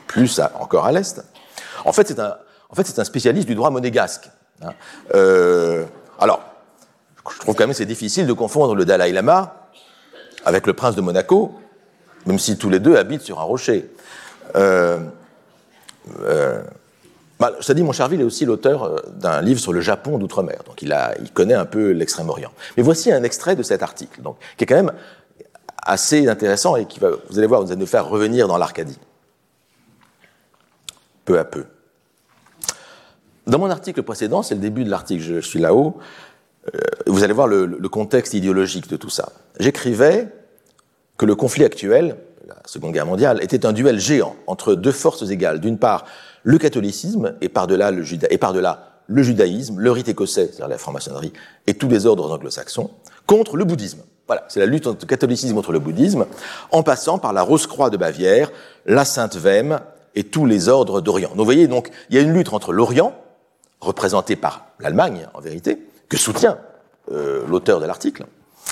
plus à, encore à l'est. En fait, c'est un, en fait, c'est un spécialiste du droit monégasque. Hein. Euh, alors, je trouve quand même que c'est difficile de confondre le Dalai Lama avec le prince de Monaco, même si tous les deux habitent sur un rocher. Euh, euh, bah, ça dit, Moncharville est aussi l'auteur d'un livre sur le Japon d'outre-mer, donc il, a, il connaît un peu l'Extrême-Orient. Mais voici un extrait de cet article, donc, qui est quand même assez intéressant et qui va, vous allez voir, vous allez nous faire revenir dans l'Arcadie, peu à peu. Dans mon article précédent, c'est le début de l'article, je suis là-haut, euh, vous allez voir le, le contexte idéologique de tout ça. J'écrivais que le conflit actuel, la Seconde Guerre mondiale, était un duel géant entre deux forces égales. D'une part, le catholicisme et par-delà le, juda- et par-delà le judaïsme, le rite écossais, c'est-à-dire la franc-maçonnerie, et tous les ordres anglo-saxons, contre le bouddhisme. Voilà, c'est la lutte entre le catholicisme contre le bouddhisme, en passant par la Rose-Croix de Bavière, la Sainte-Vême et tous les ordres d'Orient. Donc vous voyez, donc, il y a une lutte entre l'Orient, représenté par l'Allemagne, en vérité, que soutient euh, l'auteur de l'article,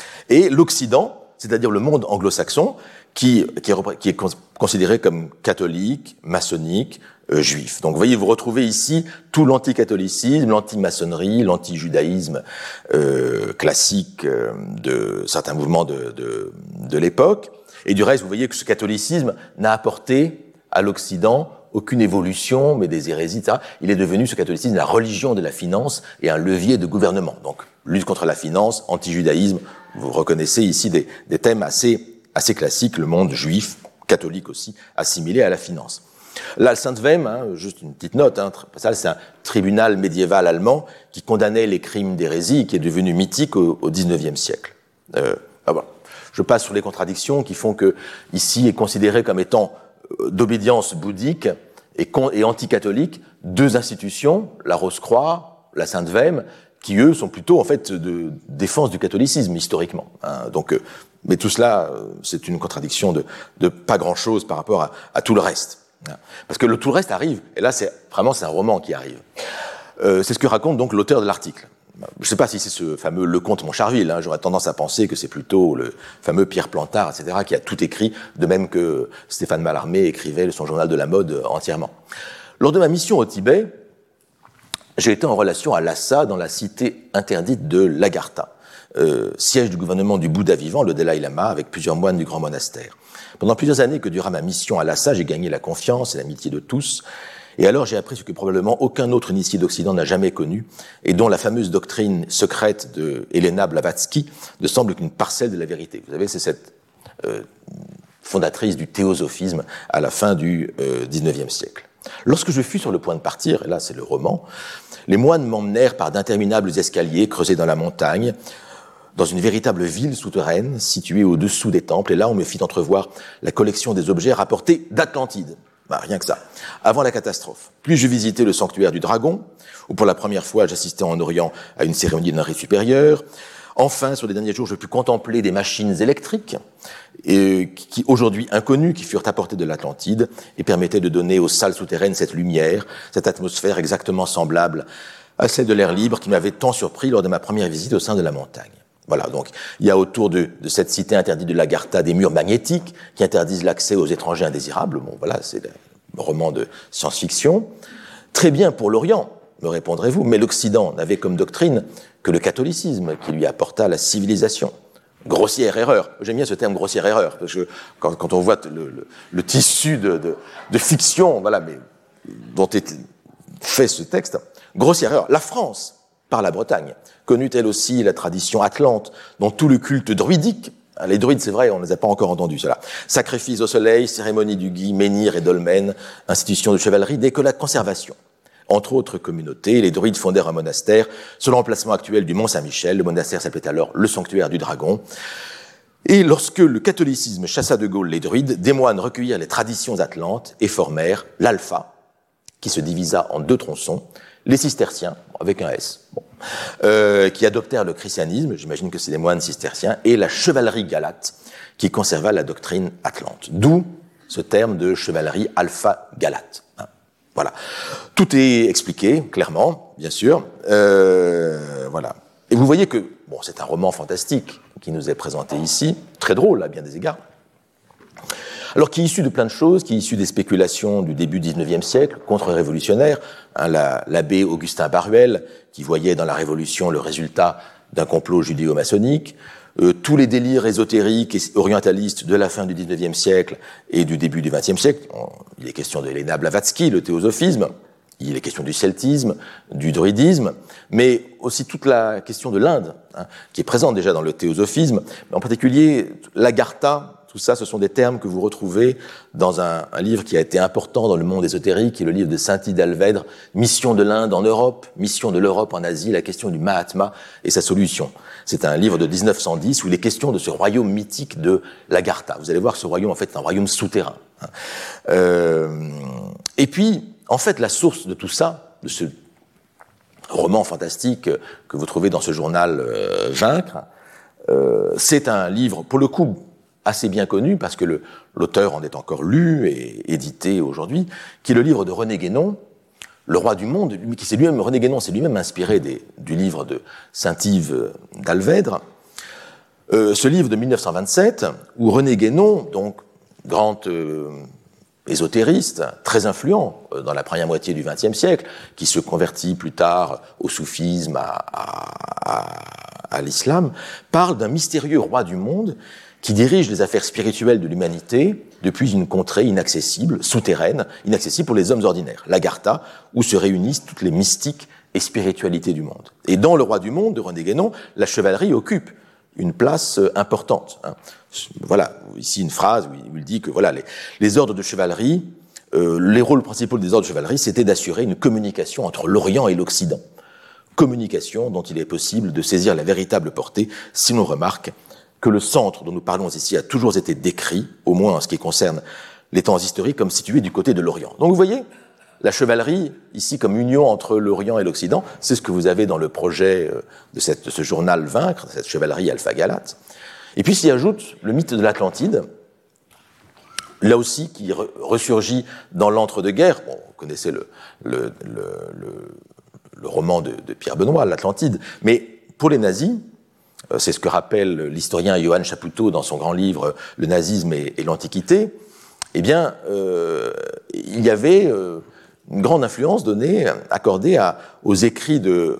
et l'Occident, c'est-à-dire le monde anglo-saxon, qui, qui, est, qui est considéré comme catholique, maçonnique, euh, juif. Donc vous voyez, vous retrouvez ici tout l'anticatholicisme, l'anti-maçonnerie, l'anti-judaïsme euh, classique euh, de certains mouvements de, de, de l'époque. Et du reste, vous voyez que ce catholicisme n'a apporté à l'Occident aucune évolution, mais des hérésies, et cetera. Il est devenu, ce catholicisme, la religion de la finance et un levier de gouvernement. Donc, lutte contre la finance, anti-judaïsme, vous reconnaissez ici des, des thèmes assez, assez classiques, le monde juif, catholique aussi, assimilé à la finance. Là, le Sainte-Vême, hein, juste une petite note, hein, ça, c'est un tribunal médiéval allemand qui condamnait les crimes d'hérésie, qui est devenu mythique au, au dix-neuvième siècle. Euh, ah bon. Je passe sur les contradictions qui font que ici est considéré comme étant d'obédience bouddhique et, et anticatholique, deux institutions, la Rose-Croix, la Sainte-Vême, qui eux sont plutôt en fait de défense du catholicisme historiquement. Hein. Donc, euh, mais tout cela, euh, c'est une contradiction de, de pas grand-chose par rapport à, à tout le reste. Hein. Parce que le tout le reste arrive, et là c'est vraiment c'est un roman qui arrive. Euh, c'est ce que raconte donc l'auteur de l'article. Je ne sais pas si c'est ce fameux Lecomte Moncharville, hein, j'aurais tendance à penser que c'est plutôt le fameux Pierre Plantard, et cetera, qui a tout écrit, de même que Stéphane Mallarmé écrivait son journal de la mode entièrement. Lors de ma mission au Tibet, j'ai été en relation à Lhasa, dans la cité interdite de l'Agartha, euh, siège du gouvernement du Bouddha vivant, le Dalai Lama, avec plusieurs moines du grand monastère. Pendant plusieurs années que dura ma mission à Lhasa, j'ai gagné la confiance et l'amitié de tous. Et alors j'ai appris ce que probablement aucun autre initié d'Occident n'a jamais connu, et dont la fameuse doctrine secrète de Helena Blavatsky ne semble qu'une parcelle de la vérité. Vous savez, c'est cette euh, fondatrice du théosophisme à la fin du euh, dix-neuvième siècle. Lorsque je fus sur le point de partir, et là c'est le roman, les moines m'emmenèrent par d'interminables escaliers creusés dans la montagne, dans une véritable ville souterraine située au-dessous des temples, et là on me fit entrevoir la collection des objets rapportés d'Atlantide. Bah, rien que ça. Avant la catastrophe. Puis je visitais le sanctuaire du Dragon, où pour la première fois j'assistais en Orient à une cérémonie d'un rite supérieur. Enfin, sur les derniers jours, je pus contempler des machines électriques, et, qui, aujourd'hui inconnues, qui furent apportées de l'Atlantide, et permettaient de donner aux salles souterraines cette lumière, cette atmosphère exactement semblable à celle de l'air libre qui m'avait tant surpris lors de ma première visite au sein de la montagne. Voilà, donc il y a autour de, de cette cité interdite de l'Agartha des murs magnétiques qui interdisent l'accès aux étrangers indésirables. Bon, voilà, c'est le roman de science-fiction. Très bien pour l'Orient, me répondrez-vous, mais l'Occident n'avait comme doctrine que le catholicisme qui lui apporta la civilisation. Grossière erreur. J'aime bien ce terme grossière erreur, parce que quand, quand on voit le, le, le tissu de, de, de fiction, voilà, mais dont est fait ce texte, grossière erreur. La France, par la Bretagne, connut elle aussi la tradition atlante, dont tout le culte druidique, les druides c'est vrai, on ne les a pas encore entendus cela, sacrifice au soleil, cérémonie du gui, menhir et dolmen, institution de chevalerie, dès que la conservation. Entre autres communautés, les druides fondèrent un monastère sur l'emplacement actuel du Mont Saint-Michel. Le monastère s'appelait alors le sanctuaire du Dragon. Et lorsque le catholicisme chassa de Gaulle les druides, des moines recueillirent les traditions atlantes et formèrent l'Alpha, qui se divisa en deux tronçons, les cisterciens, avec un S, bon, euh, qui adoptèrent le christianisme, j'imagine que c'est les moines cisterciens, et la chevalerie galate, qui conserva la doctrine atlante. D'où ce terme de chevalerie alpha-galate. Hein. Voilà. Tout est expliqué, clairement, bien sûr. Euh, voilà. Et vous voyez que, bon, c'est un roman fantastique qui nous est présenté ici, très drôle à bien des égards. Alors qui est issu de plein de choses, qui est issu des spéculations du début du dix-neuvième siècle, contre-révolutionnaires, hein, la, l'abbé Augustin Baruel, qui voyait dans la Révolution le résultat d'un complot judéo-maçonnique, euh, tous les délires ésotériques et orientalistes de la fin du dix-neuvième siècle et du début du vingtième siècle. Il est question de Helena Blavatsky, le théosophisme, il est question du celtisme, du druidisme, mais aussi toute la question de l'Inde, hein, qui est présente déjà dans le théosophisme, mais en particulier l'Agartha. Tout ça, ce sont des termes que vous retrouvez dans un, un livre qui a été important dans le monde ésotérique, qui est le livre de Saint Ide d'Alvèdre, Mission de l'Inde en Europe, Mission de l'Europe en Asie, la question du Mahatma et sa solution. C'est un livre de dix-neuf cent dix où il est question de ce royaume mythique de l'Agartha. Vous allez voir que ce royaume, en fait, est un royaume souterrain. Euh, et puis, en fait, la source de tout ça, de ce roman fantastique que vous trouvez dans ce journal euh, Vaincre, euh, c'est un livre, pour le coup, assez bien connu, parce que le, l'auteur en est encore lu et édité aujourd'hui, qui est le livre de René Guénon, Le roi du monde, qui s'est lui-même, René Guénon s'est lui-même inspiré des, du livre de Saint-Yves d'Alvèdre. Euh, ce livre de mille neuf cent vingt-sept, où René Guénon, donc grand euh, ésotériste, très influent euh, dans la première moitié du vingtième siècle, qui se convertit plus tard au soufisme, à, à, à, à l'islam, parle d'un mystérieux roi du monde qui dirige les affaires spirituelles de l'humanité depuis une contrée inaccessible, souterraine, inaccessible pour les hommes ordinaires, l'Agartha, où se réunissent toutes les mystiques et spiritualités du monde. Et dans Le roi du monde de René Guénon, la chevalerie occupe une place importante. Voilà, ici une phrase où il dit que voilà, les, les ordres de chevalerie, euh, les rôles principaux des ordres de chevalerie, c'était d'assurer une communication entre l'Orient et l'Occident. Communication dont il est possible de saisir la véritable portée si l'on remarque que le centre dont nous parlons ici a toujours été décrit, au moins en ce qui concerne les temps historiques, comme situé du côté de l'Orient. Donc vous voyez, la chevalerie, ici comme union entre l'Orient et l'Occident, c'est ce que vous avez dans le projet de, cette, de ce journal Vaincre, cette chevalerie Alpha-Galate. Et puis s'y ajoute le mythe de l'Atlantide, là aussi qui re- ressurgit dans l'entre-deux-guerres. Bon, vous connaissez le, le, le, le, le roman de, de Pierre Benoît, l'Atlantide, mais pour les nazis, c'est ce que rappelle l'historien Johann Chapoutot dans son grand livre « Le nazisme et, et l'Antiquité », eh bien, euh, il y avait euh, une grande influence donnée, accordée à, aux écrits de,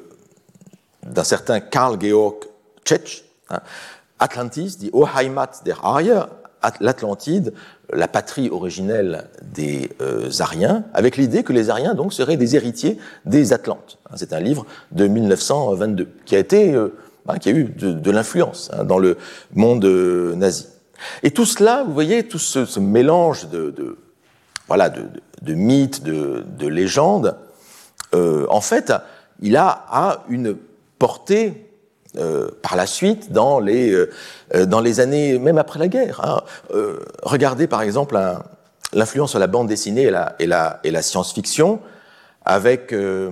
d'un certain Karl Georg Tschech, hein, Atlantis, die Oheimat der Arier, l'Atlantide, la patrie originelle des euh, Ariens, avec l'idée que les Ariens donc seraient des héritiers des Atlantes. C'est un livre de mille neuf cent vingt-deux qui a été euh, Hein, qui a eu de, de l'influence hein, dans le monde euh, nazi. Et tout cela, vous voyez, tout ce, ce mélange de, de voilà, de, de, de mythes, de, de légendes, euh, en fait, il a, a une portée euh, par la suite dans les euh, dans les années, même après la guerre. Hein. Euh, regardez par exemple un, l'influence sur la bande dessinée et la, et la, et la science-fiction avec euh,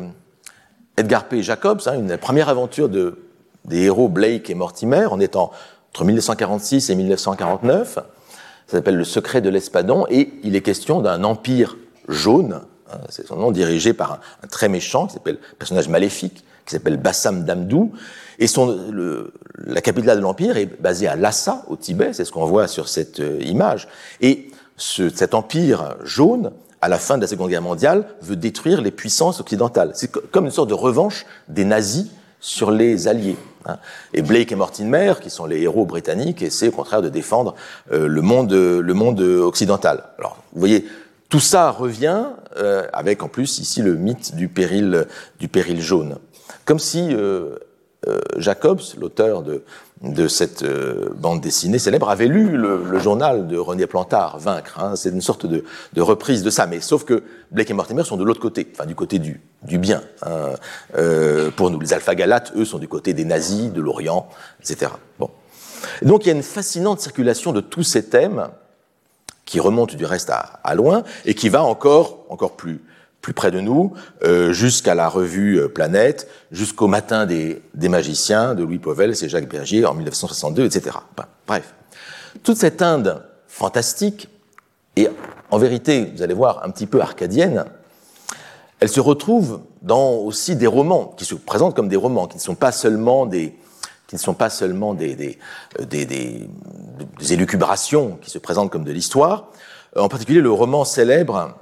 Edgar P. Jacobs, hein, une première aventure de des héros Blake et Mortimer, en étant entre mille neuf cent quarante-six et mille neuf cent quarante-neuf. Ça s'appelle Le secret de l'Espadon, et il est question d'un empire jaune, hein, c'est son nom, dirigé par un, un très méchant, qui s'appelle, un personnage maléfique, qui s'appelle Bassam Damdou, et son, le, la capitale de l'empire est basée à Lhasa, au Tibet, c'est ce qu'on voit sur cette euh, image. Et ce, cet empire jaune, à la fin de la Seconde Guerre mondiale, veut détruire les puissances occidentales. C'est comme une sorte de revanche des nazis sur les alliés. Et Blake et Mortimer, qui sont les héros britanniques, essaient au contraire de défendre euh, le monde, le monde occidental. Alors, vous voyez, tout ça revient euh, avec en plus ici le mythe du péril, du péril jaune. Comme si euh, euh, Jacobs, l'auteur de, de cette euh, bande dessinée célèbre, avait lu le, le journal de René Plantard, Vaincre. Hein, c'est une sorte de, de reprise de ça, mais sauf que Blake et Mortimer sont de l'autre côté, enfin du côté du, du bien. Hein, euh, pour nous, les Alpha-Galates, eux, sont du côté des nazis, de l'Orient, et cetera. Bon. Et donc il y a une fascinante circulation de tous ces thèmes qui remonte du reste à, à loin et qui va encore, encore plus, plus près de nous, euh, jusqu'à la revue euh, Planète, jusqu'au Matin des, des magiciens de Louis Pauwels et Jacques Bergier en mille neuf cent soixante-deux, et cetera. Ben, bref, toute cette Inde fantastique et en vérité, vous allez voir, un petit peu arcadienne, elle se retrouve dans aussi des romans qui se présentent comme des romans, qui ne sont pas seulement des, qui ne sont pas seulement des, des, des, des, des élucubrations qui se présentent comme de l'histoire, en particulier le roman célèbre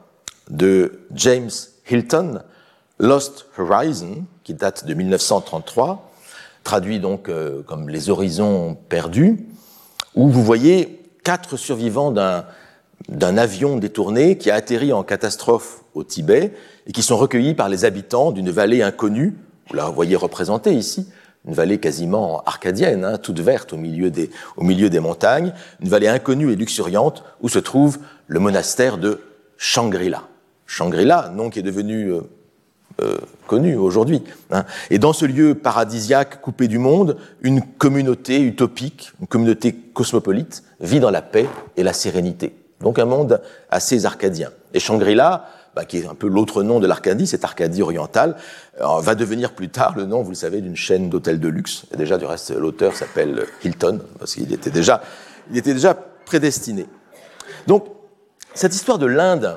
de James Hilton, Lost Horizon, qui date de mille neuf cent trente-trois, traduit donc euh, comme Les horizons perdus, où vous voyez quatre survivants d'un, d'un avion détourné qui a atterri en catastrophe au Tibet et qui sont recueillis par les habitants d'une vallée inconnue, vous la voyez représentée ici, une vallée quasiment arcadienne, hein, toute verte au milieu, des, au milieu des montagnes, une vallée inconnue et luxuriante où se trouve le monastère de Shangri-La. Shangri-La, nom qui est devenu euh, euh, connu aujourd'hui. Hein. Et dans ce lieu paradisiaque coupé du monde, une communauté utopique, une communauté cosmopolite vit dans la paix et la sérénité. Donc un monde assez arcadien. Et Shangri-La, bah, qui est un peu l'autre nom de l'Arcadie, cette Arcadie orientale, euh, va devenir plus tard le nom, vous le savez, d'une chaîne d'hôtels de luxe. Et déjà, du reste, l'auteur s'appelle Hilton, parce qu'il était déjà, il était déjà prédestiné. Donc, cette histoire de l'Inde,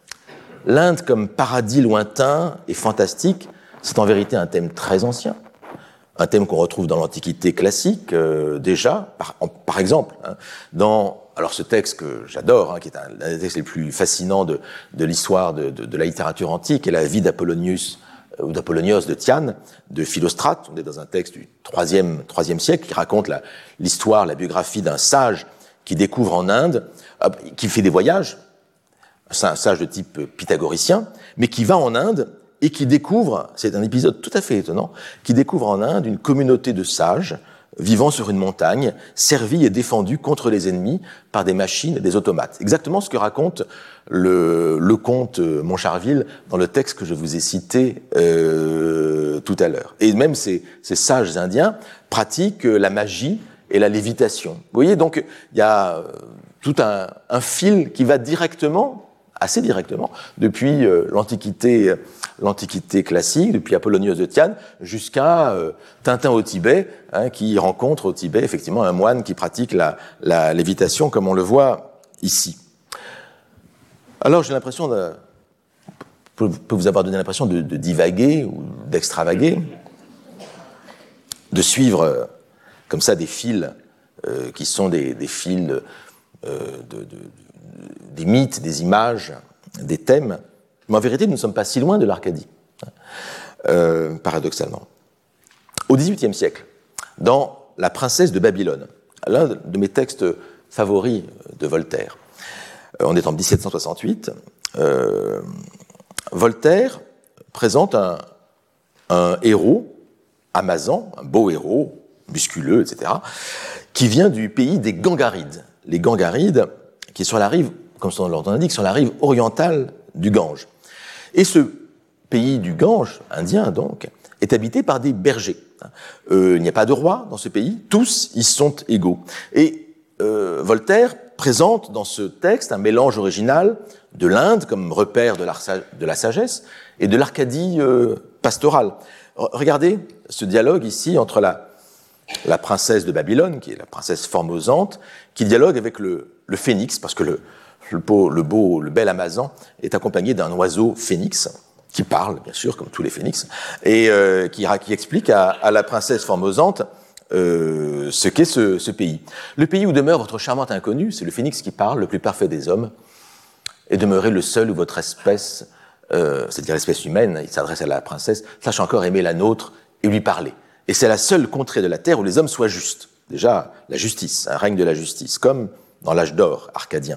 l'Inde comme paradis lointain et fantastique, c'est en vérité un thème très ancien, un thème qu'on retrouve dans l'Antiquité classique euh, déjà, par, en, par exemple, hein, dans alors ce texte que j'adore, hein, qui est un, un des textes les plus fascinants de, de l'histoire de, de, de la littérature antique, est la vie d'Apollonius euh, ou d'Apollonios de Tyane, de Philostrate. On est dans un texte du troisième, troisième siècle qui raconte la, l'histoire, la biographie d'un sage qui découvre en Inde, euh, qui fait des voyages. C'est un sage de type pythagoricien, mais qui va en Inde et qui découvre, c'est un épisode tout à fait étonnant, qui découvre en Inde une communauté de sages vivant sur une montagne, servis et défendus contre les ennemis par des machines et des automates. Exactement ce que raconte le, le comte Moncharville dans le texte que je vous ai cité euh, tout à l'heure. Et même ces, ces sages indiens pratiquent la magie et la lévitation. Vous voyez, donc il y a tout un, un fil qui va directement, assez directement, depuis euh, l'Antiquité, l'Antiquité classique, depuis Apollonios de Tyane, jusqu'à euh, Tintin au Tibet, hein, qui rencontre au Tibet effectivement un moine qui pratique la, la lévitation, comme on le voit ici. Alors j'ai l'impression, de, peut, peut vous avoir donné l'impression de, de divaguer ou d'extravaguer, de suivre euh, comme ça des fils euh, qui sont des, des fils de, euh, de, de des mythes, des images, des thèmes. Mais en vérité, nous ne sommes pas si loin de l'Arcadie, euh, paradoxalement. Au dix-huitième siècle, dans La princesse de Babylone, l'un de mes textes favoris de Voltaire, on est en dix-sept cent soixante-huit, euh, Voltaire présente un, un héros, Amazon, un beau héros, musculeux, et cetera, qui vient du pays des Gangarides. Les Gangarides, qui est sur la rive, comme son nom l'indique, sur la rive orientale du Gange. Et ce pays du Gange, indien donc, est habité par des bergers. Euh, il n'y a pas de roi dans ce pays, tous y sont égaux. Et euh, Voltaire présente dans ce texte un mélange original de l'Inde comme repère de la, de la sagesse et de l'Arcadie euh, pastorale. Regardez ce dialogue ici entre la, la princesse de Babylone, qui est la princesse formosante, qui dialogue avec le, le phénix, parce que le, le, beau, le beau, le bel Amazon est accompagné d'un oiseau phénix, qui parle, bien sûr, comme tous les phénix, et euh, qui, qui explique à, à la princesse formosante euh, ce qu'est ce, ce pays. Le pays où demeure votre charmante inconnue, c'est le phénix qui parle, le plus parfait des hommes, et demeurer le seul où votre espèce, euh, c'est-à-dire l'espèce humaine, il s'adresse à la princesse, sache encore aimer la nôtre et lui parler. Et c'est la seule contrée de la terre où les hommes soient justes. Déjà, la justice, un règne de la justice, comme dans l'âge d'or arcadien.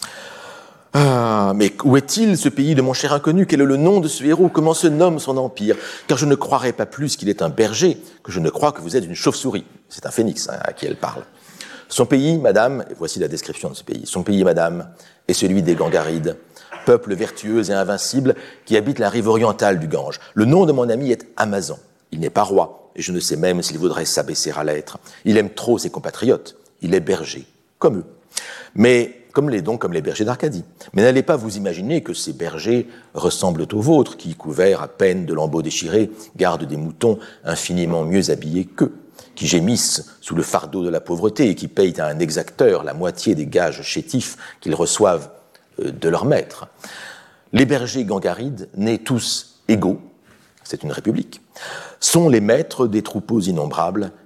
Ah, mais où est-il, ce pays de mon cher inconnu? Quel est le nom de ce héros? Comment se nomme son empire? Car je ne croirais pas plus qu'il est un berger que je ne crois que vous êtes une chauve-souris. C'est un phénix, hein, à qui elle parle. Son pays, madame, et voici la description de ce pays, son pays, madame, est celui des Gangarides, peuple vertueux et invincible qui habite la rive orientale du Gange. Le nom de mon ami est Amazon. Il n'est pas roi, et je ne sais même s'il voudrait s'abaisser à l'être. Il aime trop ses compatriotes. Il est berger, comme eux. Mais, comme les, donc, comme les bergers d'Arcadie. Mais n'allez pas vous imaginer que ces bergers ressemblent aux vôtres, qui, couverts à peine de lambeaux déchirés, gardent des moutons infiniment mieux habillés qu'eux, qui gémissent sous le fardeau de la pauvreté et qui payent à un exacteur la moitié des gages chétifs qu'ils reçoivent de leur maître. Les bergers gangarides, nés tous égaux, c'est une république, sont les maîtres des troupeaux innombrables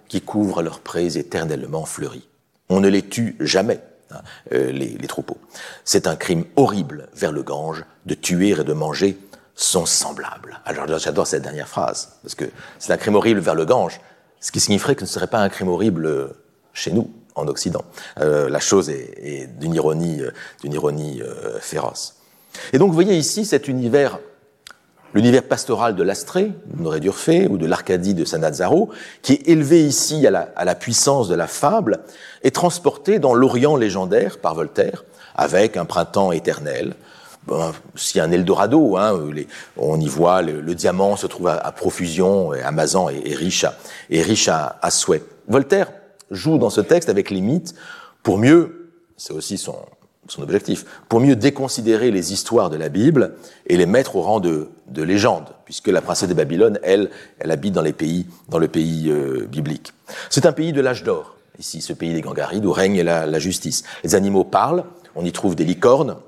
qui couvrent leurs prés éternellement fleuris. On ne les tue jamais, hein, euh, les, les troupeaux. C'est un crime horrible vers le Gange de tuer et de manger son semblable. Alors j'adore cette dernière phrase, parce que c'est un crime horrible vers le Gange, ce qui signifierait que ce ne serait pas un crime horrible chez nous, en Occident. Euh, la chose est, est d'une ironie, d'une ironie euh, féroce. Et donc vous voyez ici cet univers, l'univers pastoral de l'Astrée, de Honoré d'Urfé, ou de l'Arcadie de Sannazaro, qui est élevé ici à la, à la puissance de la fable, est transporté dans l'Orient légendaire par Voltaire, avec un printemps éternel. Bon, s'il y a un Eldorado, hein, les, on y voit le, le diamant se trouve à, à profusion, et Amazon est, est riche, à, est riche à, à souhait. Voltaire joue dans ce texte avec les mythes pour mieux, c'est aussi son, son objectif, pour mieux déconsidérer les histoires de la Bible et les mettre au rang de, de légendes, puisque la princesse de Babylone, elle, elle habite dans les pays, dans le pays euh, biblique. C'est un pays de l'âge d'or, ici, ce pays des Gangarides, où règne la, la justice. Les animaux parlent, on y trouve des licornes,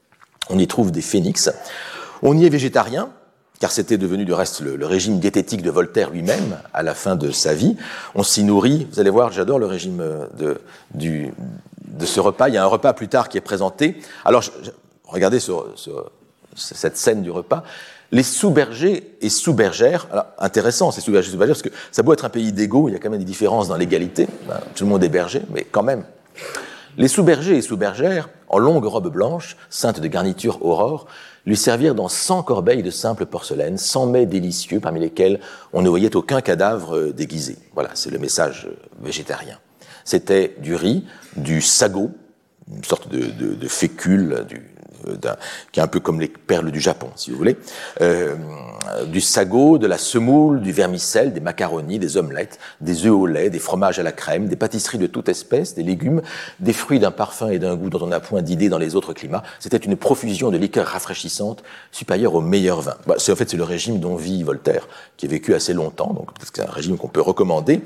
on y trouve des phénix. On y est végétarien, car c'était devenu du reste le, le régime diététique de Voltaire lui-même à la fin de sa vie. On s'y nourrit, vous allez voir, j'adore le régime de, du, de ce repas. Il y a un repas plus tard qui est présenté. Alors, je, je, regardez sur, sur cette scène du repas. Les sous-bergers et sous-bergères, alors intéressant ces sous-bergers et sous-bergères, parce que ça doit être un pays d'égaux, il y a quand même des différences dans l'égalité. Ben, tout le monde est berger, mais quand même. Les sous-bergers et sous-bergères, en longue robe blanche, ceinte de garniture aurore, lui servirent dans cent corbeilles de simple porcelaine, cent mets délicieux, parmi lesquels on ne voyait aucun cadavre déguisé. Voilà, c'est le message végétarien. C'était du riz, du sago, une sorte de, de, de fécule, du, d'un, qui est un peu comme les perles du Japon, si vous voulez, euh, du sago, de la semoule, du vermicelle, des macaronis, des omelettes, des œufs au lait, des fromages à la crème, des pâtisseries de toute espèce, des légumes, des fruits d'un parfum et d'un goût dont on n'a point d'idée dans les autres climats. C'était une profusion de liqueurs rafraîchissantes supérieure au meilleur vin. Bah, c'est, en fait, c'est le régime dont vit Voltaire, qui a vécu assez longtemps, donc c'est un régime qu'on peut recommander.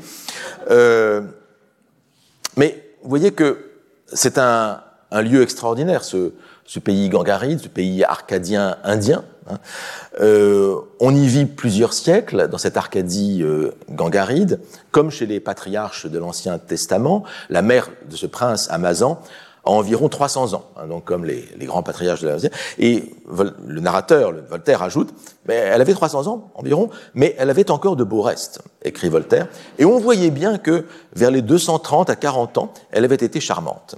Euh, mais vous voyez que c'est un, un lieu extraordinaire, ce, ce pays gangaride, ce pays arcadien indien. Hein. Euh, on y vit plusieurs siècles dans cette Arcadie euh, gangaride, comme chez les patriarches de l'Ancien Testament. La mère de ce prince Amazon a environ trois cents ans, hein, donc comme les, les grands patriarches de l'Ancien. Et Vol- le narrateur, le Voltaire, ajoute, mais elle avait trois cents ans environ, mais elle avait encore de beaux restes, écrit Voltaire. Et on voyait bien que vers les deux cent trente à quarante ans, elle avait été charmante.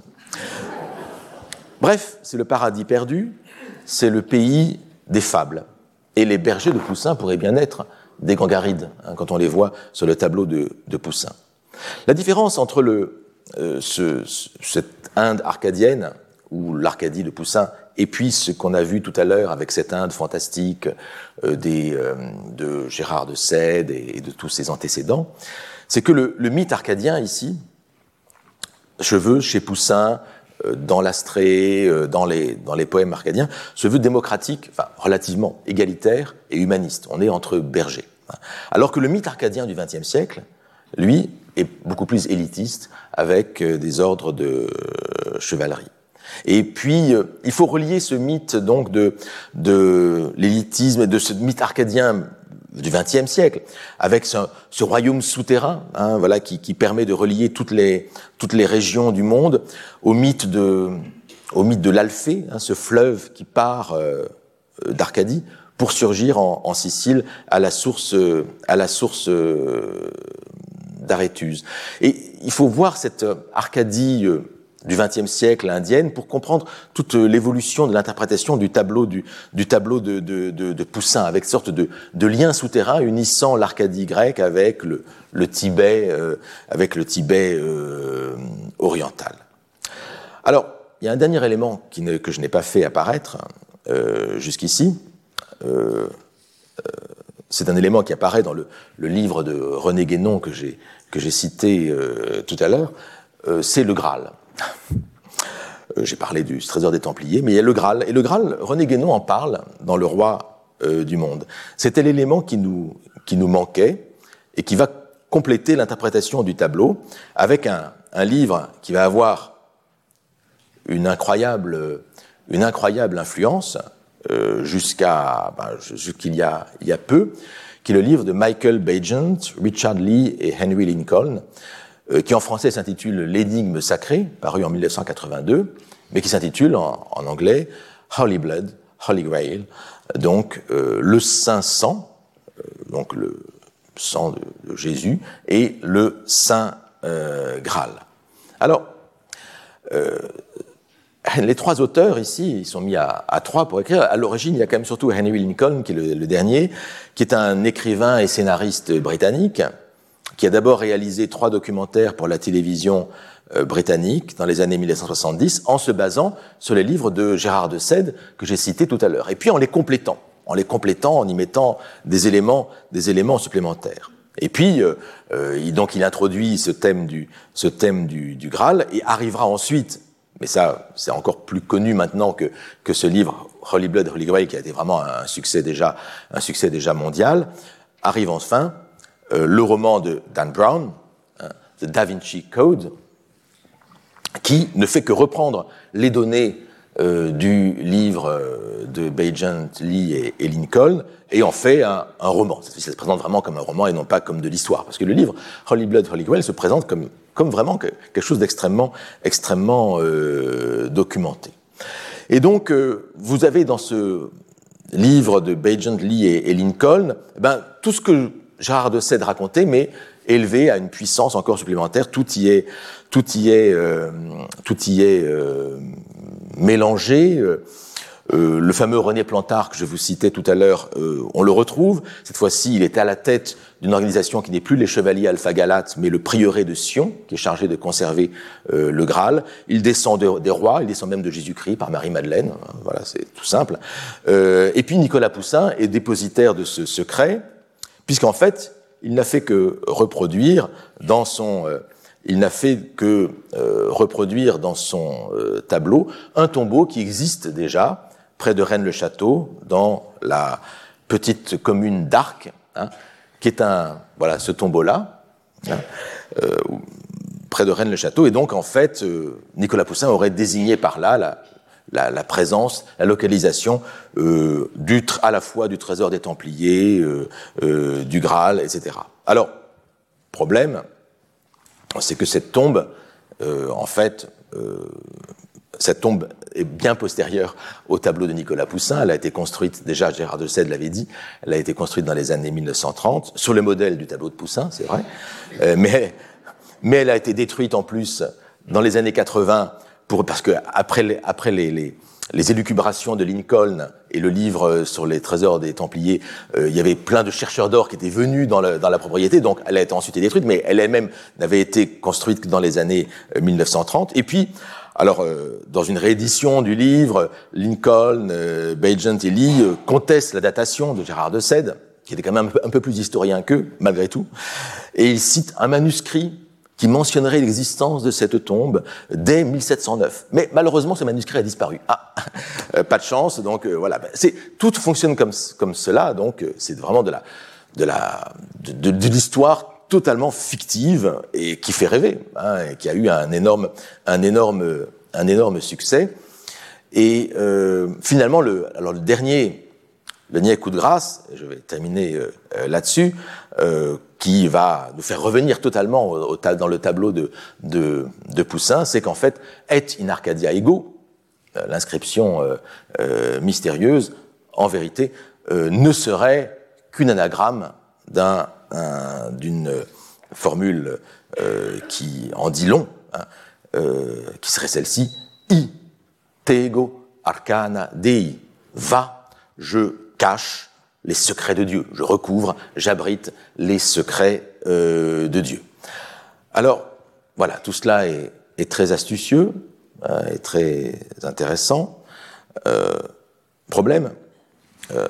Bref, c'est le paradis perdu, c'est le pays des fables. Et les bergers de Poussin pourraient bien être des gangarides, hein, quand on les voit sur le tableau de, de Poussin. La différence entre le, euh, ce, cette Inde arcadienne, ou l'Arcadie de Poussin, et puis ce qu'on a vu tout à l'heure avec cette Inde fantastique euh, des, euh, de Gérard de Sède et, et de tous ses antécédents, c'est que le, le mythe arcadien ici, Cheveux, chez Poussin, dans l'Astrée, dans les, dans les poèmes arcadiens, se veut démocratique, enfin relativement égalitaire et humaniste. On est entre bergers. Alors que le mythe arcadien du vingtième siècle, lui, est beaucoup plus élitiste, avec des ordres de chevalerie. Et puis, il faut relier ce mythe donc de, de l'élitisme, de ce mythe arcadien du vingtième siècle, avec ce, ce royaume souterrain, hein, voilà, qui, qui permet de relier toutes les, toutes les régions du monde au mythe de, au mythe de l'Alphée, hein, ce fleuve qui part euh, d'Arcadie pour surgir en, en Sicile à la source, à la source euh, d'Arétuse. Et il faut voir cette Arcadie euh, du vingtième siècle indienne pour comprendre toute l'évolution de l'interprétation du tableau du, du tableau de, de, de, de Poussin, avec une sorte de, de lien souterrain unissant l'Arcadie grecque avec le, le Tibet, euh, avec le Tibet euh, oriental. Alors, il y a un dernier élément qui ne, que je n'ai pas fait apparaître euh, jusqu'ici. Euh, euh, c'est un élément qui apparaît dans le, le livre de René Guénon que j'ai, que j'ai cité euh, tout à l'heure. Euh, c'est le Graal. J'ai parlé du trésor des Templiers, mais il y a le Graal. Et le Graal, René Guénon en parle dans Le Roi euh, du Monde. C'était l'élément qui nous, qui nous manquait et qui va compléter l'interprétation du tableau avec un, un livre qui va avoir une incroyable, une incroyable influence euh, jusqu'à, ben, jusqu'il y a, il y a peu, qui est le livre de Michael Bagent, Richard Lee et Henry Lincoln, euh, qui en français s'intitule L'énigme sacrée, paru en mille neuf cent quatre-vingt-deux, mais qui s'intitule en, en anglais Holy Blood, Holy Grail, donc euh, le Saint Sang, euh, donc le sang de, de Jésus, et le Saint euh, Graal. Alors, euh, les trois auteurs ici, ils sont mis à, à trois pour écrire. À l'origine, il y a quand même surtout Henry Lincoln, qui est le, le dernier, qui est un écrivain et scénariste britannique, qui a d'abord réalisé trois documentaires pour la télévision euh, britannique dans les années mille neuf cent soixante-dix, en se basant sur les livres de Gérard de Sède que j'ai cités tout à l'heure, et puis en les complétant, en les complétant, en y mettant des éléments, des éléments supplémentaires. Et puis, euh, euh, il, donc, il introduit ce thème du, ce thème du, du Graal, et arrivera ensuite, mais ça, c'est encore plus connu maintenant que, que ce livre, Holy Blood, Holy Grail, qui a été vraiment un succès déjà, un succès déjà mondial, arrive enfin euh, le roman de Dan Brown, hein, The Da Vinci Code, qui ne fait que reprendre les données euh, du livre euh, de Bagent, Lee et, et Lincoln, et en fait un, un roman. Ça se présente vraiment comme un roman et non pas comme de l'histoire, parce que le livre Holy Blood, Holy Grail se présente comme comme vraiment quelque chose d'extrêmement, extrêmement euh, documenté. Et donc, euh, vous avez dans ce livre de Bagent, Lee et, et Lincoln, eh ben, tout ce que Gérard de Sède racontait, mais élevé à une puissance encore supplémentaire. Tout y est, tout y est, euh, tout y est euh, mélangé. Euh, Euh, le fameux René Plantard que je vous citais tout à l'heure, euh, on le retrouve. Cette fois-ci, il était à la tête d'une organisation qui n'est plus les Chevaliers Alpha-Galates, mais le prieuré de Sion, qui est chargé de conserver euh, le Graal. Il descend de, des rois, il descend même de Jésus-Christ par Marie-Madeleine. Voilà, c'est tout simple. Euh, et puis Nicolas Poussin est dépositaire de ce secret, puisqu'en fait, il n'a fait que reproduire dans son... Euh, Il n'a fait que euh, reproduire dans son euh, tableau un tombeau qui existe déjà près de Rennes-le-Château, dans la petite commune d'Arques, hein, qui est un voilà ce tombeau-là, hein, euh, près de Rennes-le-Château. Et donc en fait, euh, Nicolas Poussin aurait désigné par là la, la, la présence, la localisation euh, du à la fois du trésor des Templiers, euh, euh, du Graal, et cetera. Alors problème. C'est que cette tombe, euh, en fait, euh, cette tombe est bien postérieure au tableau de Nicolas Poussin. Elle a été construite, déjà Gérard de Sède l'avait dit, elle a été construite dans les années mille neuf cent trente, sur le modèle du tableau de Poussin, c'est vrai, euh, mais, mais elle a été détruite en plus dans les années quatre-vingts, pour, parce que après les, après les, les, les élucubrations de Lincoln et le livre sur les trésors des Templiers, euh, il y avait plein de chercheurs d'or qui étaient venus dans, le, dans la propriété, donc elle a été ensuite détruite, mais elle elle-même n'avait été construite que dans les années euh, mille neuf cent trente. Et puis, alors, euh, dans une réédition du livre, Lincoln, euh, Bagent et Lee euh, contestent la datation de Gérard de Sède, qui était quand même un peu, un peu plus historien qu'eux, malgré tout, et ils citent un manuscrit qui mentionnerait l'existence de cette tombe dès mille sept cent neuf. Mais malheureusement, ce manuscrit a disparu. Ah, euh, pas de chance. Donc euh, voilà, c'est tout fonctionne comme comme cela. Donc euh, c'est vraiment de la de la de, de, de l'histoire totalement fictive et qui fait rêver, hein, et qui a eu un énorme un énorme un énorme succès. Et euh, finalement, le alors le dernier le dernier coup de grâce, je vais terminer euh, là-dessus, euh, qui va nous faire revenir totalement au, au, dans le tableau de, de, de Poussin, c'est qu'en fait, et in Arcadia ego, euh, l'inscription euh, euh, mystérieuse, en vérité, euh, ne serait qu'une anagramme d'un, un, d'une formule euh, qui en dit long, hein, euh, qui serait celle-ci, I tego arcana dei, va, je cache les secrets de Dieu. Je recouvre, j'abrite les secrets euh, de Dieu. Alors, voilà, tout cela est, est très astucieux, euh, est très intéressant. Euh, problème, euh,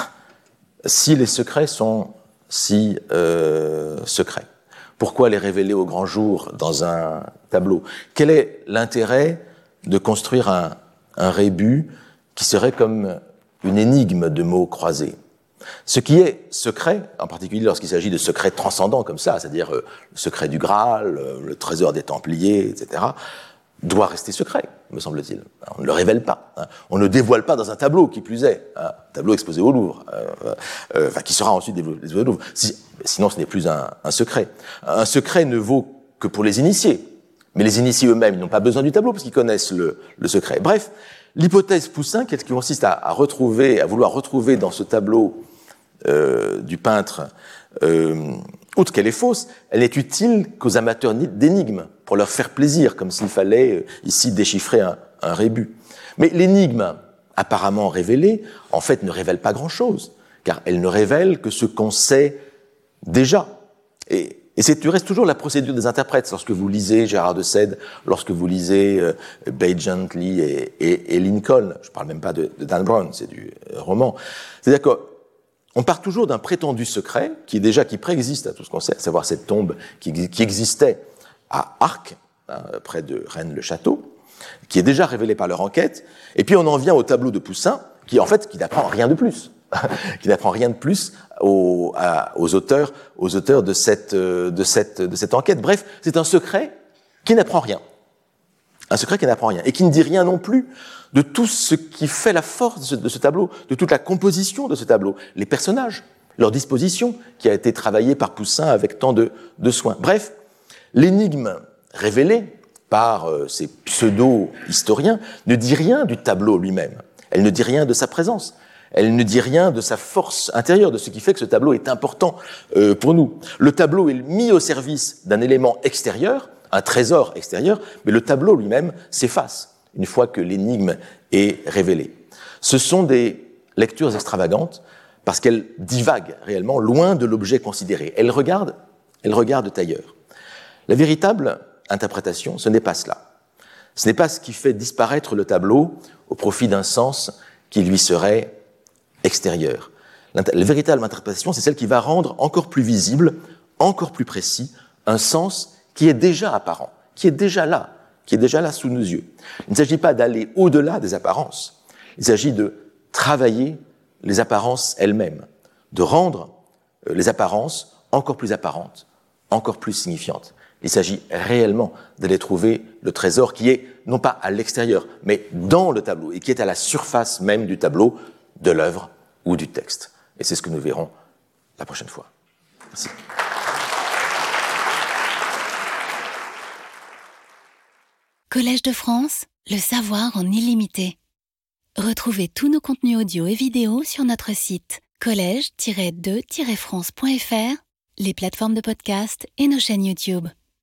si les secrets sont si euh, secrets, pourquoi les révéler au grand jour dans un tableau? Quel est l'intérêt de construire un, un rébus qui serait comme une énigme de mots croisés? Ce qui est secret, en particulier lorsqu'il s'agit de secrets transcendants comme ça, c'est-à-dire euh, le secret du Graal, euh, le trésor des Templiers, et cetera, doit rester secret. me semble-t-il. On ne le révèle pas. Hein. On ne dévoile pas dans un tableau, qui plus est. Hein, un tableau exposé au Louvre, euh, euh, enfin, qui sera ensuite exposé au Louvre. Si, sinon, ce n'est plus un, un secret. Un secret ne vaut que pour les initiés. Mais les initiés eux-mêmes, ils n'ont pas besoin du tableau parce qu'ils connaissent le, le secret. Bref, l'hypothèse Poussin, qui consiste à, à retrouver, à vouloir retrouver dans ce tableau euh, du peintre, euh, outre qu'elle est fausse, elle n'est utile qu'aux amateurs d'énigmes, pour leur faire plaisir, comme s'il fallait euh, ici déchiffrer un, un rébus. Mais l'énigme apparemment révélée, en fait, ne révèle pas grand-chose, car elle ne révèle que ce qu'on sait déjà. Et, et c'est, tu restes toujours la procédure des interprètes. Lorsque vous lisez Gérard de Sède, lorsque vous lisez euh, Bay Gently et, et, et Lincoln, je ne parle même pas de, de Dan Brown, c'est du euh, roman. C'est-à-dire qu'on part toujours d'un prétendu secret qui est déjà qui préexiste à tout ce qu'on sait, à savoir cette tombe qui, qui existait à Arques, hein, près de Rennes-le-Château, qui est déjà révélée par leur enquête. Et puis on en vient au tableau de Poussin, qui en fait qui n'apprend rien de plus. qui n'apprend rien de plus aux, à, aux auteurs, aux auteurs de cette, de cette, de cette enquête. Bref, c'est un secret qui n'apprend rien. Un secret qui n'apprend rien. Et qui ne dit rien non plus de tout ce qui fait la force de ce, de ce tableau, de toute la composition de ce tableau, les personnages, leur disposition, qui a été travaillée par Poussin avec tant de, de soin. Bref, l'énigme révélée par euh, ces pseudo-historiens ne dit rien du tableau lui-même. Elle ne dit rien de sa présence. Elle ne dit rien de sa force intérieure, de ce qui fait que ce tableau est important euh, pour nous. Le tableau est mis au service d'un élément extérieur, un trésor extérieur, mais le tableau lui-même s'efface une fois que l'énigme est révélée. Ce sont des lectures extravagantes parce qu'elles divaguent réellement loin de l'objet considéré. Elles regardent, elles regardent ailleurs. La véritable interprétation, ce n'est pas cela. Ce n'est pas ce qui fait disparaître le tableau au profit d'un sens qui lui serait extérieur. La véritable interprétation, c'est celle qui va rendre encore plus visible, encore plus précis, un sens qui est déjà apparent, qui est déjà là, qui est déjà là sous nos yeux. Il ne s'agit pas d'aller au-delà des apparences, il s'agit de travailler les apparences elles-mêmes, de rendre les apparences encore plus apparentes, encore plus signifiantes. Il s'agit réellement d'aller trouver le trésor qui est, non pas à l'extérieur, mais dans le tableau, et qui est à la surface même du tableau, de l'œuvre ou du texte. Et c'est ce que nous verrons la prochaine fois. Merci. Collège de France, le savoir en illimité. Retrouvez tous nos contenus audio et vidéo sur notre site collège tiret de tiret france point f r, les plateformes de podcast et nos chaînes YouTube.